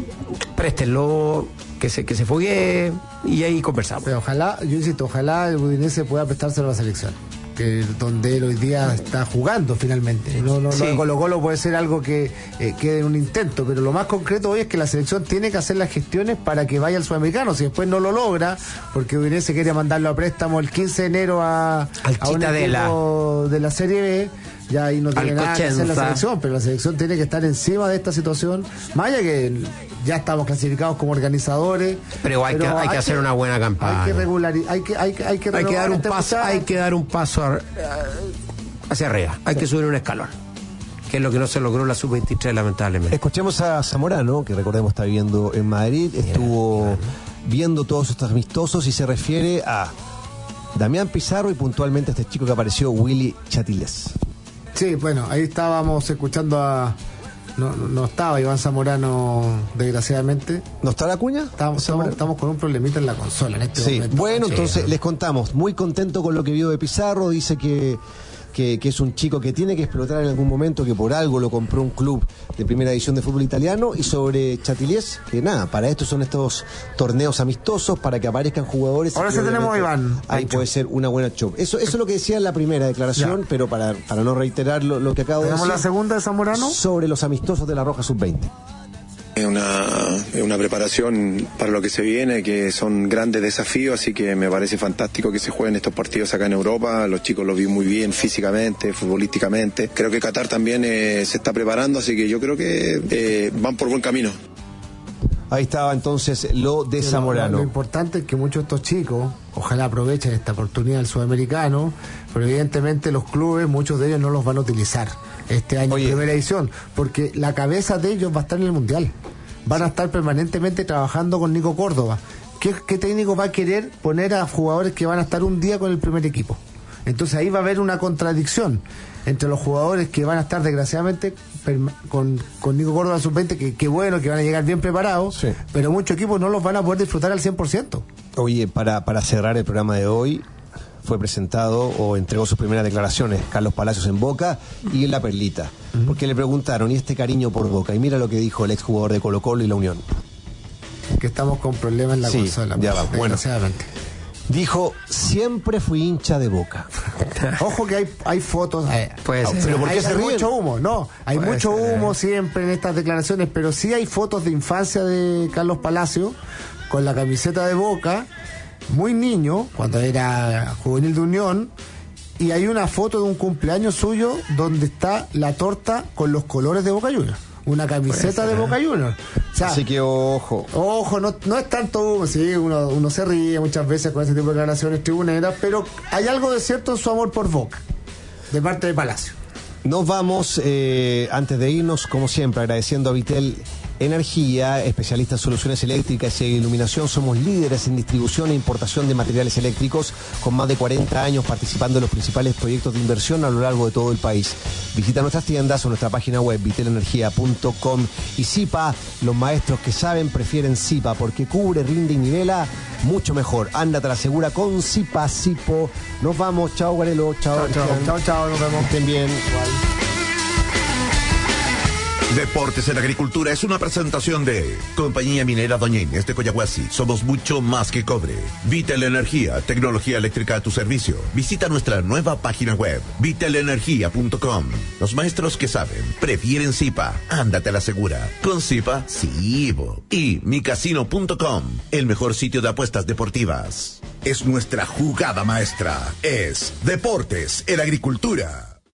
préstenlo, que se foguee, y ahí conversamos. Pero ojalá, yo insisto, ojalá el Udinese pueda prestárselo a la selección, que donde él hoy día está jugando finalmente. No, Colo-Colo puede ser algo que quede en un intento, pero lo más concreto hoy es que la selección tiene que hacer las gestiones para que vaya al Sudamericano. Si después no lo logra, porque Udinese quería mandarlo a préstamo el 15 de enero a un equipo de la Serie B, ya ahí no tiene nada que hacer la selección, pero la selección tiene que estar encima de esta situación, más allá que ya estamos clasificados como organizadores, pero hay que hacer una buena campaña. Hay que regularizar, hay que dar un paso hacia arriba, hay que subir un escalón, que es lo que no se logró en la Sub-23, lamentablemente. Escuchemos a Zamorano, que recordemos está viviendo en Madrid, estuvo viendo todos estos amistosos y se refiere a Damián Pizarro y puntualmente a este chico que apareció, Willy Chatilés. Sí, bueno, ahí estábamos escuchando a... No estaba Iván Zamorano, desgraciadamente. ¿No está la cuña? Estamos con un problemita en la consola en este momento. Bueno, entonces les contamos. Muy contento con lo que vio de Pizarro. Dice que es un chico que tiene que explotar en algún momento, que por algo lo compró un club de primera división de fútbol italiano. Y sobre Chatilés, que nada, para esto son estos torneos amistosos, para que aparezcan jugadores. Ahora sí tenemos a Iván. Ahí puede ser una buena show. Eso es lo que decía en la primera declaración, ya. Pero para no reiterar lo que acabo de decir. ¿Tenemos la segunda de Zamorano? Sobre los amistosos de la Roja Sub-20. Es una preparación para lo que se viene, que son grandes desafíos, así que me parece fantástico que se jueguen estos partidos acá en Europa. Los chicos los vi muy bien físicamente, futbolísticamente. Creo que Qatar también se está preparando, así que yo creo que van por buen camino. Ahí estaba entonces lo de Zamorano. Lo importante es que muchos de estos chicos, ojalá aprovechen esta oportunidad del sudamericano, pero evidentemente los clubes, muchos de ellos no los van a utilizar este año en primera edición, porque la cabeza de ellos va a estar en el Mundial. Van a estar permanentemente trabajando con Nico Córdoba. ¿Qué técnico va a querer poner a jugadores que van a estar un día con el primer equipo? Entonces ahí va a haber una contradicción entre los jugadores que van a estar desgraciadamente con Nico Córdoba sub-20, que bueno, que van a llegar bien preparados, sí, pero muchos equipos no los van a poder disfrutar al 100%. Oye, para cerrar el programa de hoy, fue presentado o entregó sus primeras declaraciones Carlos Palacios en Boca y en La Perlita, porque le preguntaron, ¿y este cariño por Boca? Y mira lo que dijo el exjugador de Colo-Colo y la Unión. Que estamos con problemas en la consola. Ya va, bueno. Dijo, siempre fui hincha de Boca. Ojo que hay fotos. Puede ser. ¿Pero por qué se ríen? Hay mucho humo, no. Hay Puede mucho ser, humo siempre en estas declaraciones, pero sí hay fotos de infancia de Carlos Palacios con la camiseta de Boca, muy niño, cuando era juvenil de Unión, y hay una foto de un cumpleaños suyo donde está la torta con los colores de Boca Juniors. Una camiseta de Boca Juniors. O sea, así que ojo, no es tanto humo, sí, uno se ríe muchas veces con ese tipo de declaraciones tribuneras, pero hay algo de cierto en su amor por Boca, de parte de Palacio. Nos vamos, antes de irnos, como siempre, agradeciendo a Vitel Energía, especialista en soluciones eléctricas y iluminación. Somos líderes en distribución e importación de materiales eléctricos, con más de 40 años participando en los principales proyectos de inversión a lo largo de todo el país. Visita nuestras tiendas o nuestra página web vitelenergia.com. Y Zipa, los maestros que saben prefieren Zipa, porque cubre, rinde y nivela mucho mejor. Ándate a la segura con Zipa Zipo. Nos vamos, chao Guarelo, chao, nos vemos. Estén bien. Igual. Deportes en Agricultura es una presentación de Compañía Minera Doña Inés de Coyahuasi. Somos mucho más que cobre. Vitel Energía, tecnología eléctrica a tu servicio. Visita nuestra nueva página web, vitelenergia.com. Los maestros que saben prefieren Zipa. Ándate a la segura. Con Zipa, sí. Y micasino.com, el mejor sitio de apuestas deportivas. Es nuestra jugada maestra. Es Deportes en Agricultura.